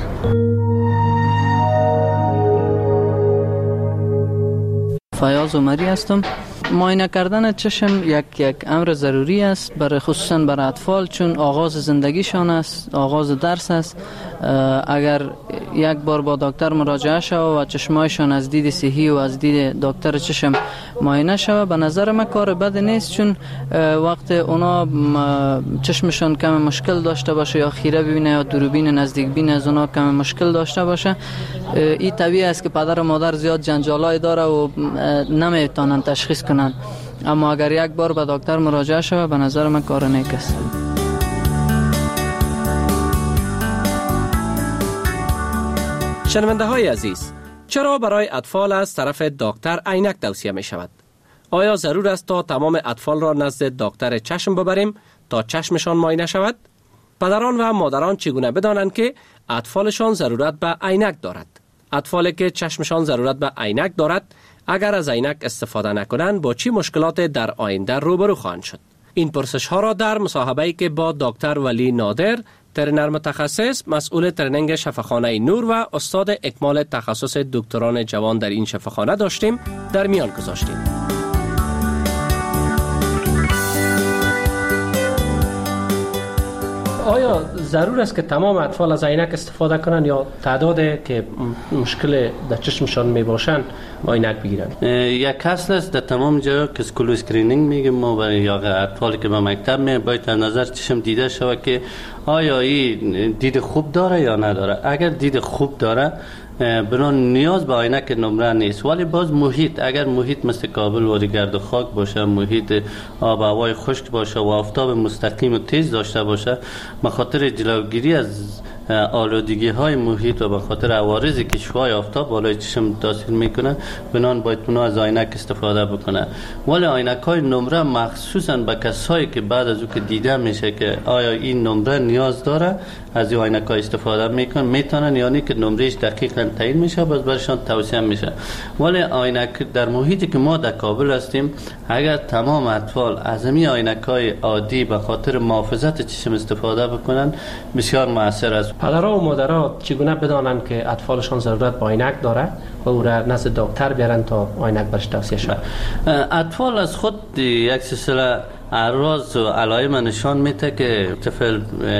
S5: فیاض عمری هستم. معاینه کردن چشم یک امر ضروری است، برای خصوصا برای اطفال، چون آغاز زندگیشان است، آغاز درس است. اگر یک بار با دکتر مراجعه شود و چشمایشان از دید صحی و از دید دکتر چشم معاینه شود، به نظر من کار بد نیست، چون وقت اونا چشمشان کم مشکل داشته باشه یا خیره ببینه یا دوربین نزدیک بین از اونا کم مشکل داشته باشه، این طبیعی است که پدر و مادر زیاد جنجالای داره و نمیتونن تشخیص کنن. اما اگر یک بار به دکتر مراجعه شود، به نظر من کار نیک است.
S24: شنونده های عزیز، چرا برای اطفال از طرف دکتر عینک توصیه می شود؟ آیا ضرور است تا تمام اطفال را نزد دکتر چشم ببریم تا چشمشان معاینه شود؟ پدران و مادران چگونه بدانند که اطفالشان ضرورت به عینک دارد؟ اطفالی که چشمشان ضرورت به عینک دارد، اگر از عینک استفاده نکنند با چی مشکلات در آینده روبرو خواهند شد؟ این پرسش ها را در مصاحبه‌ای که با دکتر ولی نادر، ترینر متخصص مسئول ترنینگ شفاخانه نور و استاد اکمال تخصص دکتران جوان در این شفاخانه داشتیم در میان گذاشتیم. آیا ضرور است که تمام اطفال از عینک استفاده کنند یا تعدادی که مشکل در چشمشان می باشند عینک بگیرند؟
S7: یک اصل است در تمام جا که اسکول اسکرینینگ میگیم ما برای یا اطفالی که به مکتب می باید در نظر چشم دیده شود که آیا این دید خوب داره یا نداره. اگر دید خوب داره برای نیاز به عینک نمره نیست، ولی باز محیط، اگر محیط مثل کابل و گرد و خاک باشه، محیط آب و هوای خشک باشه و آفتاب مستقیم و تیز داشته باشه، به خاطر جلوگیری از آلودگی های محیط و به خاطر عوارضی که شعاع آفتاب بالای چشم تاثیر میکنه، بنان باید اونا از عینک استفاده بکنه. ولی عینک های نمره مخصوصا به کسایی که بعد از او که دیده میشه که آیا این نمره نیاز داره، از این عینک های استفاده میتونن، یعنی که نمرهش دقیقاً تعیین میشه، باز برشان توصیه میشه. ولی عینک در محیطی که ما در کابل هستیم، اگر تمام اطفال از این عینک های عادی به خاطر محافظت چشم استفاده بکنن، بسیار مؤثر است.
S24: پدرها و مادرها چگونه بدانند که اطفالشان ضرورت به عینک داره و او را نزد دکتر بیارن تا عینک برش توصیه شود؟
S7: اطفال از خود یک سلسله اعراض و علائم نشان میده که طفل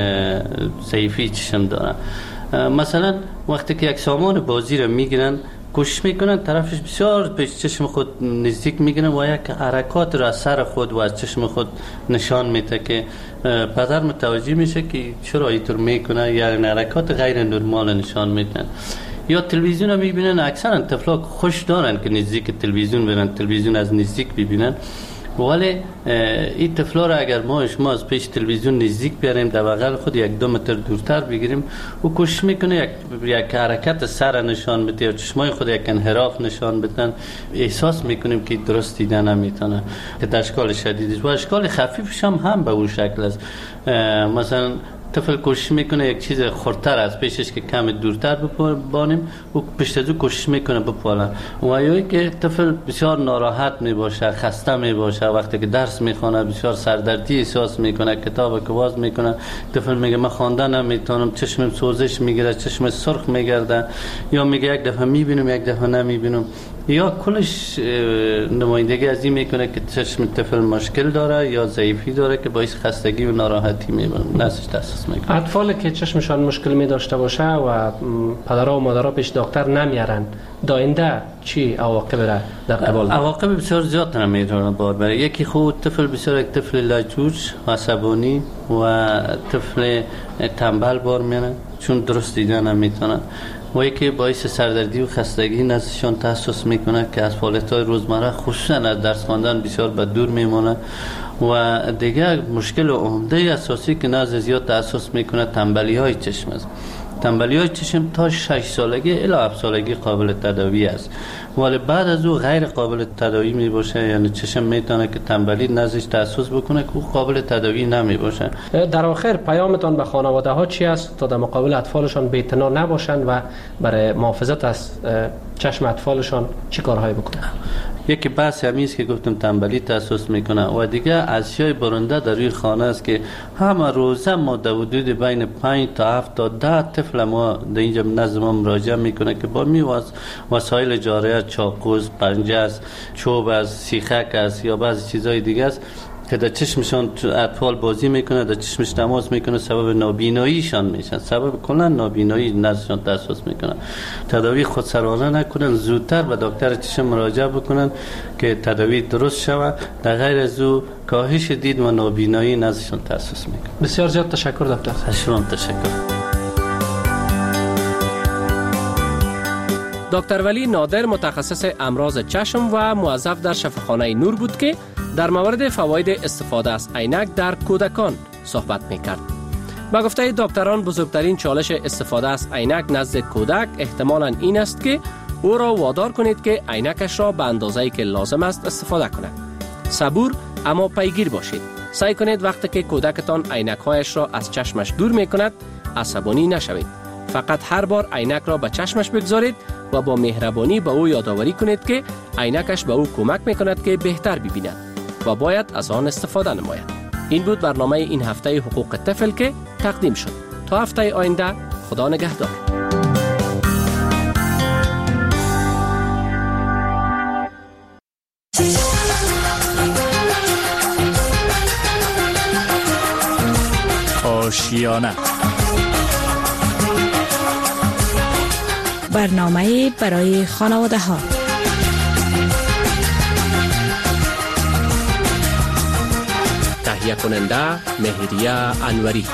S7: ضعیفی چشم داره. مثلا وقتی که یک سامان بازی را میگیرن، کوشش میکنن طرفش بسیار پیش چشم خود نزدیک میگیرن و یک حرکات را سر خود و از چشم خود نشان میده که پدر متوجه میشه که چرا اینطور میکنه، یعنی حرکات غیر نرمال نشان میدن. یا تلویزیون رو میبینن، اکثرا طفلا خوش دارن که نزدیک تلویزیون برن، تلویزیون از نزدیک ببینن. ولی این طفلا را اگر ما از پیش تلویزیون نزدیک بیاریم، در بغل خود 1-2 متر دورتر بگیریم، و کوشش میکنه یک حرکت سر نشان بده یا چشمای خود یک انحراف نشان بدن، احساس میکنیم که درست دیدن نمیتونه، که در اشکال شدیدش و اشکال خفیفش هم به اون شکل است. مثلا طفل کوشش میکنه یک چیز خردتر از پیشش که کم دورتر بپانیم و پیش از او کوشش میکنه بپالن. و یا که طفل بسیار ناراحت میباشه، خسته میباشه، وقتی که درس میخونه بسیار سردردی احساس میکنه، کتاب که باز میکنه طفل میگه من خواندن نمیتونم، چشمم سوزش میگیره، چشم سرخ میگرده، یا میگه یک دفعه میبینم یک دفعه نمیبینم، یا کلش نمایندگی از این میکنه که چشم طفل مشکل داره یا ضعیفی داره که باعث خستگی و ناراحتی میبونه. نسش تحسس میکنه.
S24: اطفالی که چشمشان مشکل می داشته باشه و پدرها و مادرها پیش دکتر نمیارن، داینده چی عواقب را در قبال؟
S7: عواقب بسیار زیاد نمیدونه بار بره. یکی خود طفل بسیار یک طفل لجوج و عصبانی و طفل تنبل بار میانه، چون درست دیدن نمیتونه. و یکی باعث سردردی و خستگی نزدشان تحسس میکنه که از فعالیت‌های روزمره خصوصا از درس خواندن بسیار به دور میمونه. و دیگه مشکل عمده اساسی که نزد زیاد تحسس میکنه تنبلی‌های چشم است. تنبلی‌های چشم تا 6 سالگی الی 7 سالگی قابل تداوی است، ولی بعد از او غیر قابل تداوی می باشه. یعنی چشم میتونه که تنبلی نزدش تحسس بکنه که او قابل تداوی نمی باشه.
S24: در آخر پیامتان به خانواده ها چی است تا در مقابل اطفالشان بی‌اعتنا نباشند و برای محافظت از چشم اطفالشان چی کارهایی بکنند؟
S7: یکی بحث همیست که گفتم تنبلی تاسیس میکنه و دیگه اشیای برنده در روی خانه است که همه روزه ما در حدود بین 5 تا 7 تا 10 طفل ما در اینجا نزد ما مراجعه میکنه که با وسایل جاریه، چاقوست، پنجه است، چوب است، سیخک است یا بعضی چیزهای دیگه است که در چشمشان اطفال بازی میکنه، در چشمش نماز میکنه، سبب نابیناییشان میشن، سبب کلا نابینایی نزدشان تاسیس میکنه. تداوی خودسرانه نکنن، زودتر به دکتر چشم مراجعه بکنن که تداوی درست شود، در غیر از او کاهش دید و نابینایی نزدشان تاسیس میکنه.
S24: بسیار زیاد تشکر دکتر.
S7: شما تشکر.
S24: دکتر ولی نادر متخصص امراض چشم و موظف در شفاخانه نور بود که در مورد فواید استفاده از عینک در کودکان صحبت می‌کرد. با گفته دکتران بزرگترین چالش استفاده از عینک نزد کودک احتمالاً این است که او را وادار کنید که عینکش را به اندازه‌ای که لازم است استفاده کند. صبور اما پیگیر باشید. سعی کنید وقتی که کودکتان عینک‌هایش را از چشمش دور می‌کند عصبانی نشوید. فقط هر بار عینک را به چشمش بگذارید و با مهربانی به او یادآوری کنید که عینکش به او کمک می‌کند که بهتر ببیند و باید از آن استفاده نماید. این بود برنامه این هفته حقوق طفل که تقدیم شد. تا هفته آینده، خدا نگهدار.
S11: آشیانه،
S12: برنامه برای خانواده ها.
S24: تهیه کننده مهریه انوری.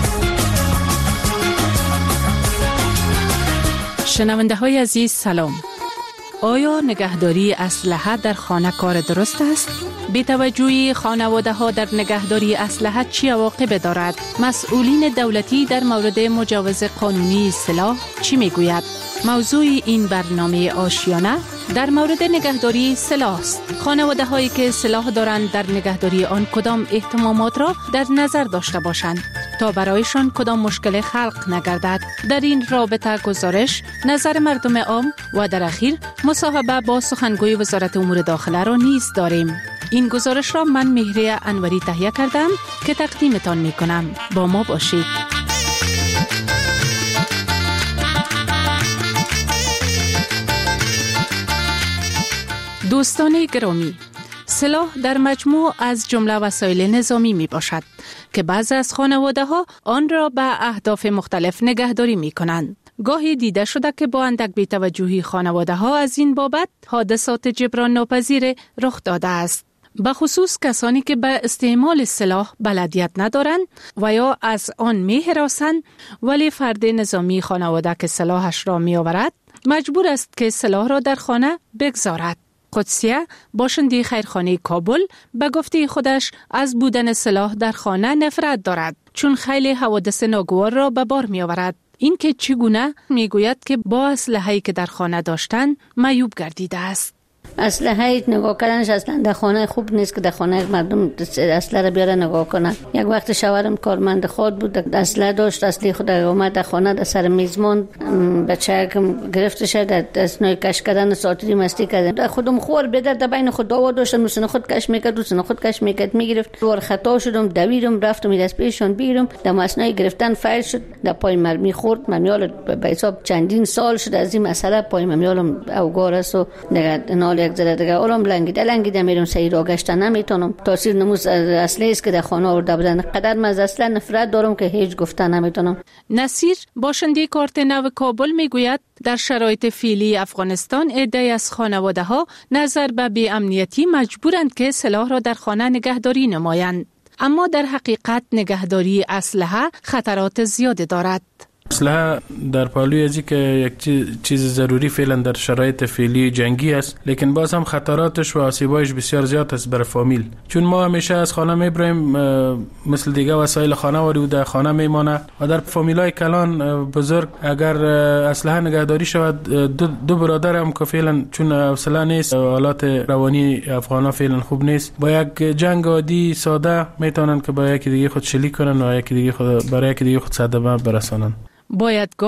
S12: شنونده های عزیز سلام. آیا نگهداری اسلحه در خانه کار درست است؟ بی توجهی خانواده ها در نگهداری اسلحه چی عواقب دارد؟ مسئولین دولتی در مورد مجوز قانونی سلاح چی میگوید؟ موضوع این برنامه آشیانه در مورد نگهداری سلاح است. خانواده هایی که سلاح دارند در نگهداری آن کدام اهتمامات را در نظر داشته باشند تا برایشان کدام مشکل خلق نگردد. در این رابطه گزارش، نظر مردم عام و در اخیر مصاحبه با سخنگوی وزارت امور داخله را نیز داریم. این گزارش را من مهریه انوری تهیه کردم که تقدیمتان می کنم. با ما باشید. دوستان گرامی، سلاح در مجموع از جمله وسایل نظامی می باشد که بعضی از خانواده ها آن را به اهداف مختلف نگهداری می کنند. گاهی دیده شده که با اندک بی‌توجهی خانواده ها از این بابت حادثات جبران ناپذیر رخ داده است. به خصوص کسانی که به استعمال سلاح بلدیت ندارند و یا از آن می هراسند، ولی فرد نظامی خانواده که سلاحش را می آورد مجبور است که سلاح را در خانه بگذارد. قدسیه، باشنده خیرخانه کابل، به گفته خودش از بودن سلاح در خانه نفرت دارد چون خیلی حوادث ناگوار را به بار می آورد. این که چگونه میگوید که با اسلحه‌ای که در خانه داشتن معیوب گردیده است.
S13: اسلحه نگاه کردنش اصلا در خانه خوب نیست که در خانه مردم اسلحه را بیاره نگاه کنن. یک وقت شوهرم کارمند خود بود، اسلحه داشت، اسلحه خود اومد در خانه در سر میزمان بچه گرفته شد در اثنای کش کردن ساتری مستی کردن. خودم خور بدر در بین خود دعوا داشتم، دوستان خود کش میکرد، دوستان خود کش میکرد، میگرفت. دور خطا شدم، دویدم، رفتم دست پیشون بگیرم، در مسئله گرفتن فعال شد، در پای مرمی خورد. مرمیال به حساب چندین سال شد از این مسئله پای مرمیالم اوگار است و نگه یک ذره دیگه اولم لنگیده میرم سعی را گشتن نمیتونم. تاثیر نموز اصلی است که در خانه آورده بودن. قدر من از اصلا نفرت دارم که هیچ گفتن نمیتونم.
S12: نصیر، باشنده کارت نو کابل، میگوید در شرایط فعلی افغانستان عده‌ای از خانواده ها نظر به بی‌امنیتی مجبورند که سلاح را در خانه نگهداری نمایند. اما در حقیقت نگهداری اسلحه خطرات زیادی دارد.
S14: اسلحه در پالوی ازی که یک چیز ضروری فعلا در شرایط فعلی جنگی است، لیکن باز هم خطراتش و آسیبایش بسیار زیاد است برای فامیل. چون ما همیشه از خانه میبریم مثل دیگه وسایل خانه واری در خانه میمانه و در فامیلای کلان بزرگ اگر اسلحه نگهداری شود، دو برادر هم که فعلا چون حوصله نیست، حالات روانی افغانا فعلا خوب نیست، با یک جنگ عادی ساده میتونن که با یکی دیگه خود شلیک کنن و یکی دیگه خود برای یکی دیگه خود صدمه برسانن.
S12: باید گفت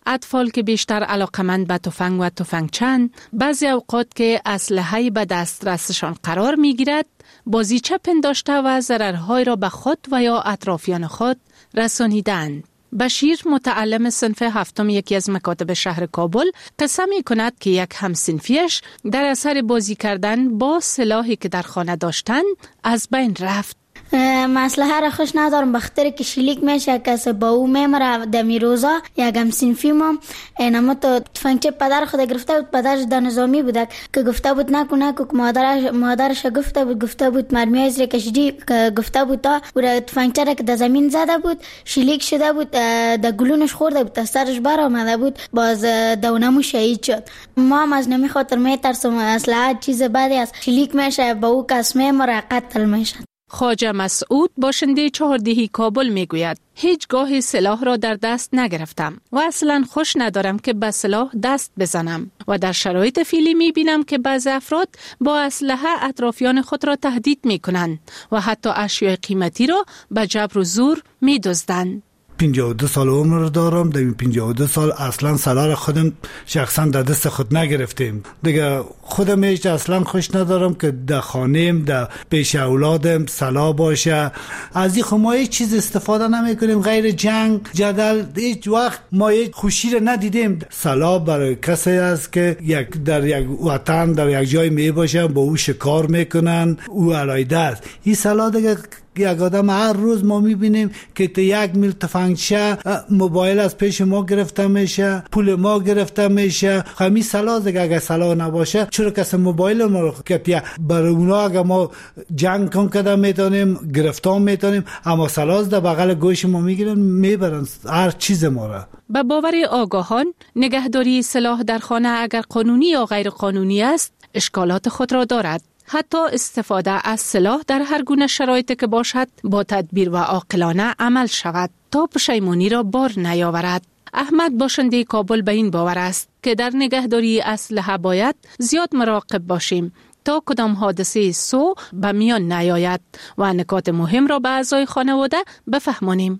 S12: اطفال که بیشتر علاقمند به تفنگ و تفنگچند، بعضی اوقات که اسلحه‌ای به دسترسشان قرار می‌گیرد، بازیچه پنداشته و ضررهای را به خود و یا اطرافیان خود رسانیدند. بشیر متعلم صنف هفتم یکی از مکاتب شهر کابل قصه می کند که یک همصنفیش در اثر بازی کردن با سلاحی که در خانه داشتند از بین رفت.
S11: مسئله را خوش ندارم بخاطر که شلیک میشه کسی با او میمره دمی روزا. یک همصنفی ما اینما تو تفنگچه پدر خود گرفته بود، پدرش در نظامی بود که گفته بود نکو که مادرش گفته بود مرمی از کشیدی، گفته بود تا و تفنگچه را که در زمین زده بود شلیک شده بود، در گلونش خورده بود، از سرش بر آمده بود، باز دونمو شهید شد. ما هم از نمی خاطر میترسم اسلحه چیز بدی است، شلیک میشه با او کس میمره قتل میشه.
S12: خواجه مسعود باشنده چهاردهی کابل میگوید هیچگاه سلاح را در دست نگرفتم و اصلا خوش ندارم که به سلاح دست بزنم و در شرایط فعلی میبینم که بعضی افراد با اسلحه اطرافیان خود را تهدید میکنند و حتی اشیاء قیمتی را به جبر و زور میدزدند.
S16: 52 سال عمر دارم. در این 52 سال اصلا سلاح خودم شخصا در دست خود نگرفتیم. دیگه خودم هیچ اصلا خوش ندارم که در خانه‌ام در پیش اولادم سلاح باشه. از این ما هیچ چیز استفاده نمی کنیم غیر جنگ جدل. هیچ وقت ما هیچ خوشی را ندیدیم. سلاح برای کسی است که در یک وطن در یک جای می باشه با او شکار میکنن، او علایده است. این سلاح دیگه یک آدم هر روز ما میبینیم که تا 1 میل تفنگچه، موبایل از پیش ما گرفته میشه، پول ما گرفته میشه. همین سلاح دیگه اگه سلاح نباشه چرا کسی موبایل ما رو کپیه؟ برای اونا اگه ما جنگ کن کده میتونیم، گرفتار میتونیم، اما سلاح در بغل گوش ما میگیرن میبرن هر چیز ما را.
S12: به باور آگاهان نگهداری سلاح در خانه اگر قانونی یا غیر قانونی است اشکالات خود را دارد. حتی استفاده از سلاح در هر گونه شرایطی که باشد با تدبیر و عاقلانه عمل شود تا پشیمانی را بار نیاورد. احمد باشنده کابل به این باور است که در نگهداری اسلحه باید زیاد مراقب باشیم تا کدام حادثه سو به میان نیاید و نکات مهم را به اعضای خانواده بفهمانیم.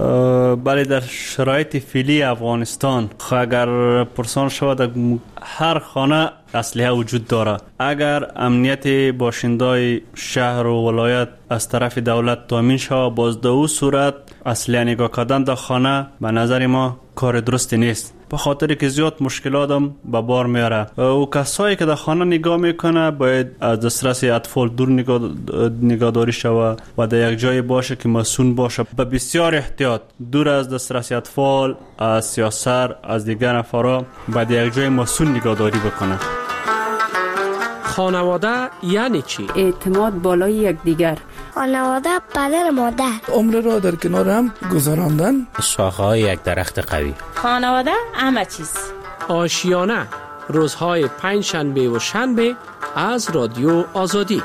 S17: بله، در شرایط فعلی افغانستان اگر پرسان شود هر خانه اسلحه وجود داره. اگر امنیت باشندای شهر و ولایت از طرف دولت تامین شود، باز در او صورت اسلحه نگاه کردن در خانه به نظر ما کار درستی نیست، به خاطر که زیاد مشکلات هم به بار میاره. و کسایی که در خانه نگاه میکنه باید از دسترس اطفال دور نگهداری شود و در یک جای باشه که مسئول باشه. به بسیار احتیاط دور از دسترس اطفال، از سیاسر، از دیگر افراد و در یک جای مسئول نگهداری بکنه.
S24: خانواده یعنی چی؟
S19: اعتماد بالای یکدیگر.
S6: خانواده پدر مادر.
S20: عمر را در کنار هم گذراندن.
S26: شاخه‌های یک درخت قوی.
S27: خانواده همه چیز.
S24: آشیانه روزهای 5 شنبه و شنبه از رادیو آزادی.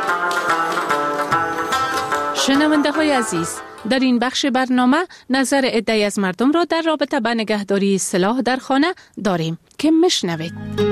S12: شنونده های عزیز، در این بخش برنامه نظر عده‌ای از مردم را در رابطه با نگهداری سلاح در خانه داریم که میشنوید.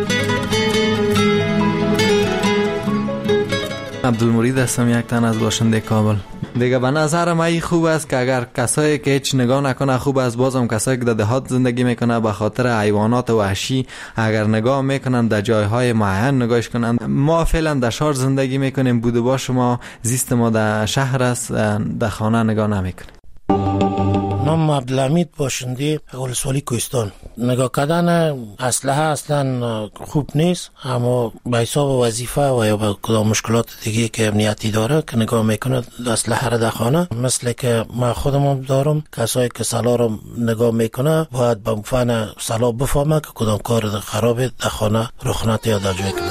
S28: عبدالمرید هستم، یک تن از باشنده کابل. دیگه به نظرم ای خوب است که اگر کسایی که هیچ نگاه نکنه خوب است، بازم کسایی که در دهات زندگی میکنه به خاطر حیوانات وحشی اگر نگاه میکنن در جایهای معین نگاهش کنن. ما فعلا در شهر زندگی میکنیم، بوده باش ما زیست ما در شهر است، در خانه نگاه نمیکنیم.
S29: نام عبدالحمید باشنده ولسوالی کوهستان. نگاه کردن اسلحه اصلا خوب نیست، اما به حساب وظیفه و یا به کدام مشکلات دیگه که امنیتی داره که نگاه میکنه اسلحه را در خانه، مثل که ما خودم هم دارم، کسایی که سلاح را نگاه میکنه باید به فن سلاح بفهمه که کدام کار خرابه در خانه رخ نده یا در جایی که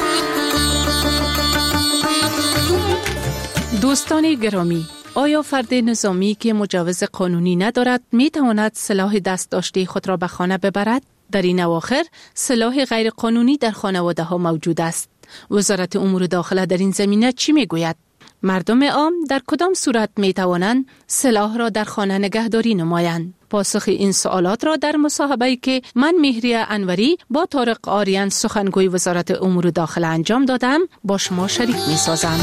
S12: دوستان گرامی، آیا فرد نظامی که مجوز قانونی ندارد می تواند سلاح دست داشته خود را به خانه ببرد؟ در این اواخر سلاح غیر قانونی در خانواده ها موجود است. وزارت امور داخله در این زمینه چی می گوید؟ مردم عام در کدام صورت می توانند سلاح را در خانه نگهداری نمایند؟ پاسخ این سوالات را در مصاحبه‌ای که من مهریه انوری با طارق آریان سخنگوی وزارت امور داخله انجام دادم با شما شریک می سازم.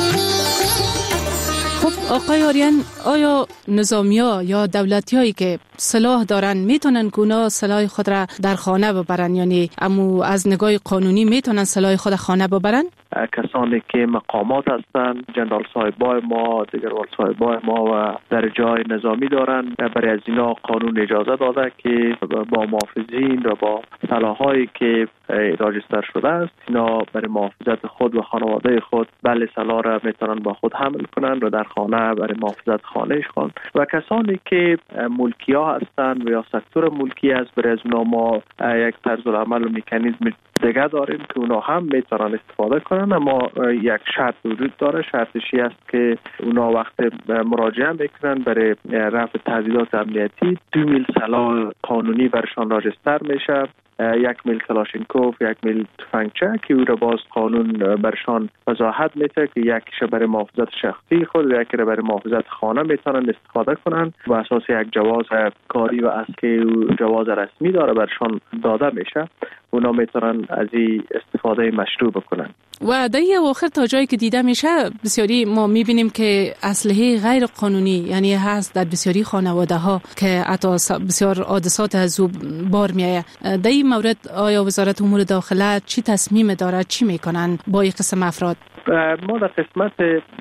S12: آقای آریان، آیا نظامی‌ها یا دولتی‌هایی که سلاح دارن میتونن گونا سلاح خود را در خانه ببرن؟ یعنی امو از نگاه قانونی میتونن سلاح خود خانه ببرن؟
S1: کسانی که مقامات هستند، جنرال صاحبای ما، دیگران صاحبای ما و در جای نظامی دارن، برای از اینا قانون اجازه داده که با محافظین و با سلاحایی که راجستر شده است اینا برای محافظت خود و خانواده خود بله سلاح را میتونن با خود حمل کنن و در خانه برای محافظت خانهش خون. و کسانی که ملکی ها هستند و یا سکتور ملکی است، برای از اونا ما یک طرز العمل و مکانیزم دیگه داریم که اونا هم میتونن استفاده کنن، اما یک شرط وجود داره. شرطشی است که اونا وقت مراجعه میکنن برای رفع تهدیدات امنیتی 2 میل سلاح قانونی برشان راجستر میشه، 1 میل کلاشینکوف، 1 میل تفنگچه که او را باز قانون برشان وضاحت میده که یکیش برای محافظت شخصی خود و یکی را برای محافظت خانه میتونن استفاده کنن و اساس یک جواز کاری و اسکی جواز رسمی داره برشان داده میشه. اونا میتونن از این استفاده مشروع بکنن.
S12: و در آخر تا جایی که دیده میشه بسیاری ما میبینیم که اسلحه غیر قانونی یعنی هست در بسیاری خانواده ها که حتی بسیار حادثات از او بار میایه. در این مورد آیا وزارت امور داخله چی تصمیم داره، چی میکنن با این قسم افراد؟
S1: ما در قسمت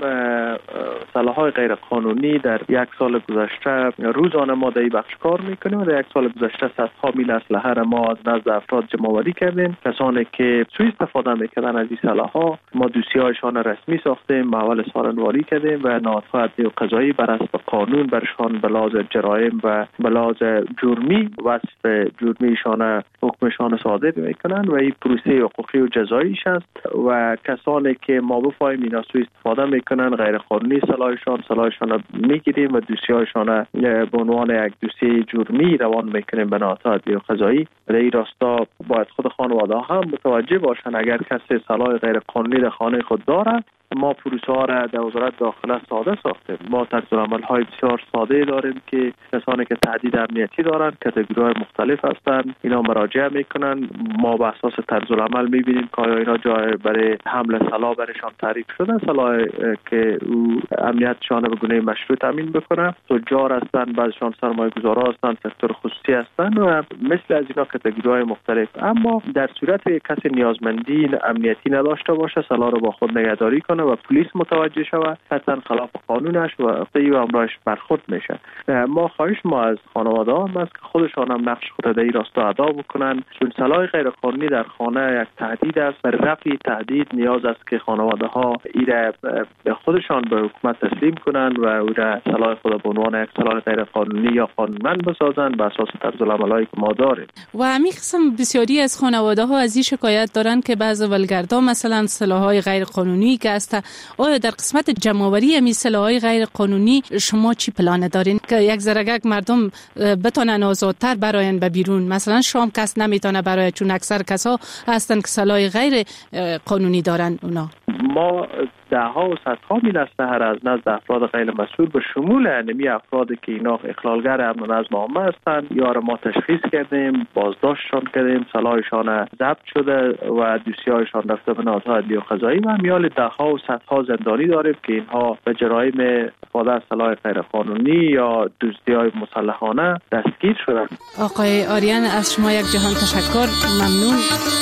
S1: سلاح‌های غیر قانونی در 1 سال گذشته روزانه ما در این بخش کار میکنیم و در 1 سال گذشته صدها میل اسلحه را ما از نزد افراد جمع‌آوری کردیم. کسانی که سوء استفاده میکردن از این سلاح‌ها ما دوسیه‌هایشان رسمی ساختیم، محول سارنواری کردیم و نهادهای عدلی و قضایی بر اساس قانون برشان به لحاظ جرایم و به لحاظ جرمی وصف جرمیشان حکمشان صادر میکنن و این پروسه حقوقی و جزاییش است. و کسانی که ما بفهمیم اینا سوء استفاده میکنن غیر قانونی سلاحشان را میگیریم و دوسیه‌هایشان به عنوان یک دوسیه جرمی روان میکنیم به نهادهای عدلی و قضایی. در این راستا باید خود خانواده هم متوجه باشن اگر کسی سلاح غیر قانونی در خانه خود داره. ما پروسه ها را در وزارت داخله ساده ساختیم. ما طرزالعمل های بسیار ساده داریم که کسانی که تهدید امنیتی دارند، کاتگوری مختلف هستند، اینا مراجعه میکنن. ما به اساس طرزالعمل میبینیم که آیا اینا جای برای حمل سلاح برشان تعریف شده، سلاح که او امنیتشان به گونه مشروع تامین بکنه. تجار هستند، بعضیشان سرمایه‌گذارا هستند، سکتور خصوصی هستند و مثل از اینا کاتگوری مختلف. اما در صورت کسی نیازمندی امنیتی نداشته باشه، سلاح رو با خود نگهداری کنه و پلیس متوجه شود، حتما خلاف قانونش و افتایی و امرایش برخورد میشه. ما خواهش ما از خانواده هم است که خودشان هم نقش خود در این راستا ادا بکنن، چون سلاح غیر قانونی در خانه یک تهدید است. برای رفع تهدید نیاز است که خانواده ها ایره خودشان به حکومت تسلیم کنن و او را سلاح خود به عنوان یک سلاح غیر قانونی یا قانونمند بسازن به اساس طرزالعملایی که ما داریم.
S12: و همین قسم بسیاری از خانواده ها از این شکایت دارن که بعضی ولگردا مثلا سلاح‌های غیر قانونی که است. آیا در قسمت جمع‌آوری همین سلاح‌های غیر قانونی شما چی پلان دارین که یک ذره بمردم بتونن آزادتر براین به بیرون؟ مثلا شام کس نمیتونه برای، چون اکثر کسا هستن که سلاح غیر قانونی دارن. اونا
S1: ما دهها و صدها میل اسلحه از نزد افراد غیر مسئول به شمول انمی افرادی که اینا اخلالگر امن و نظم عامه هستند یا را ما تشخیص کردیم، بازداشتشان کردیم، سلاحشان ضبط شده و دوسیه‌هایشان رفته به نهادهای عدلی و قضایی و میال دهها و صدها زندانی داریم که اینها به جرایم استفاده از سلاح غیر قانونی یا دزدی‌های مسلحانه دستگیر شدند.
S12: آقای آریان از شما یک جهان تشکر. ممنون.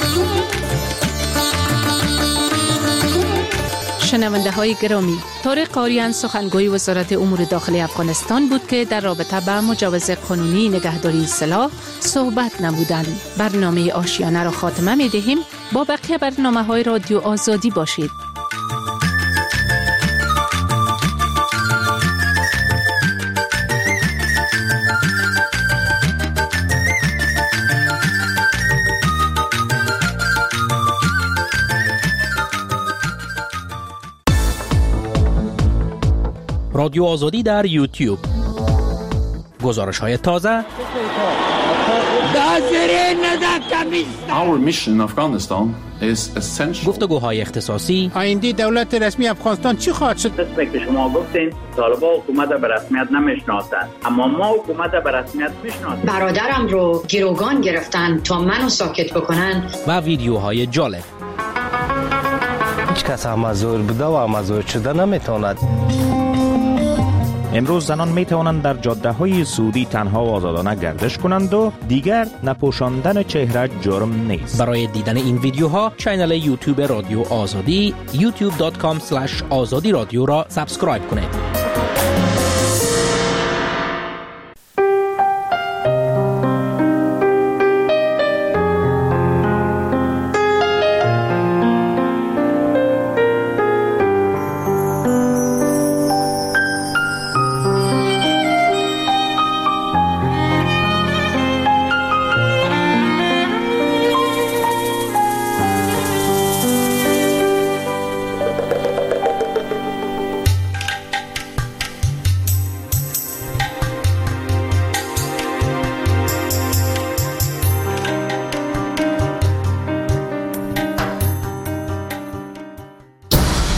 S12: شنونده های گرامی، طارق آریان سخنگوی وزارت امور داخلی افغانستان بود که در رابطه با مجوز قانونی نگهداری سلاح صحبت نمودند. برنامه آشیانه را خاتمه می دهیم. با بقیه برنامه های رادیو آزادی باشید.
S2: رادیو آزادی در یوتیوب. گزارش‌های تازه.
S8: Our mission in Afghanistan is essential.
S2: گفتگوهای اختصاصی.
S15: آینده دولت رسمی افغانستان چی خواهد شد؟
S18: مثل که شما گفتین طالبان حکومت به رسمیت نمیشناسند، اما ما حکومت به رسمیت میشناسیم.
S21: برادرم رو گروگان گرفتن تا منو ساکت بکنن.
S2: و ویدیوهای جالب.
S22: هیچ کس هم مزور بوده و مزور شده نمیتواند.
S3: امروز زنان می توانند در جاده های سعودی تنها و آزادانه گردش کنند و دیگر نپوشاندن چهره جرم نیست.
S2: برای دیدن این ویدیوها کانال یوتیوب رادیو آزادی youtube.com/azadi radio را سابسکرایب کنید.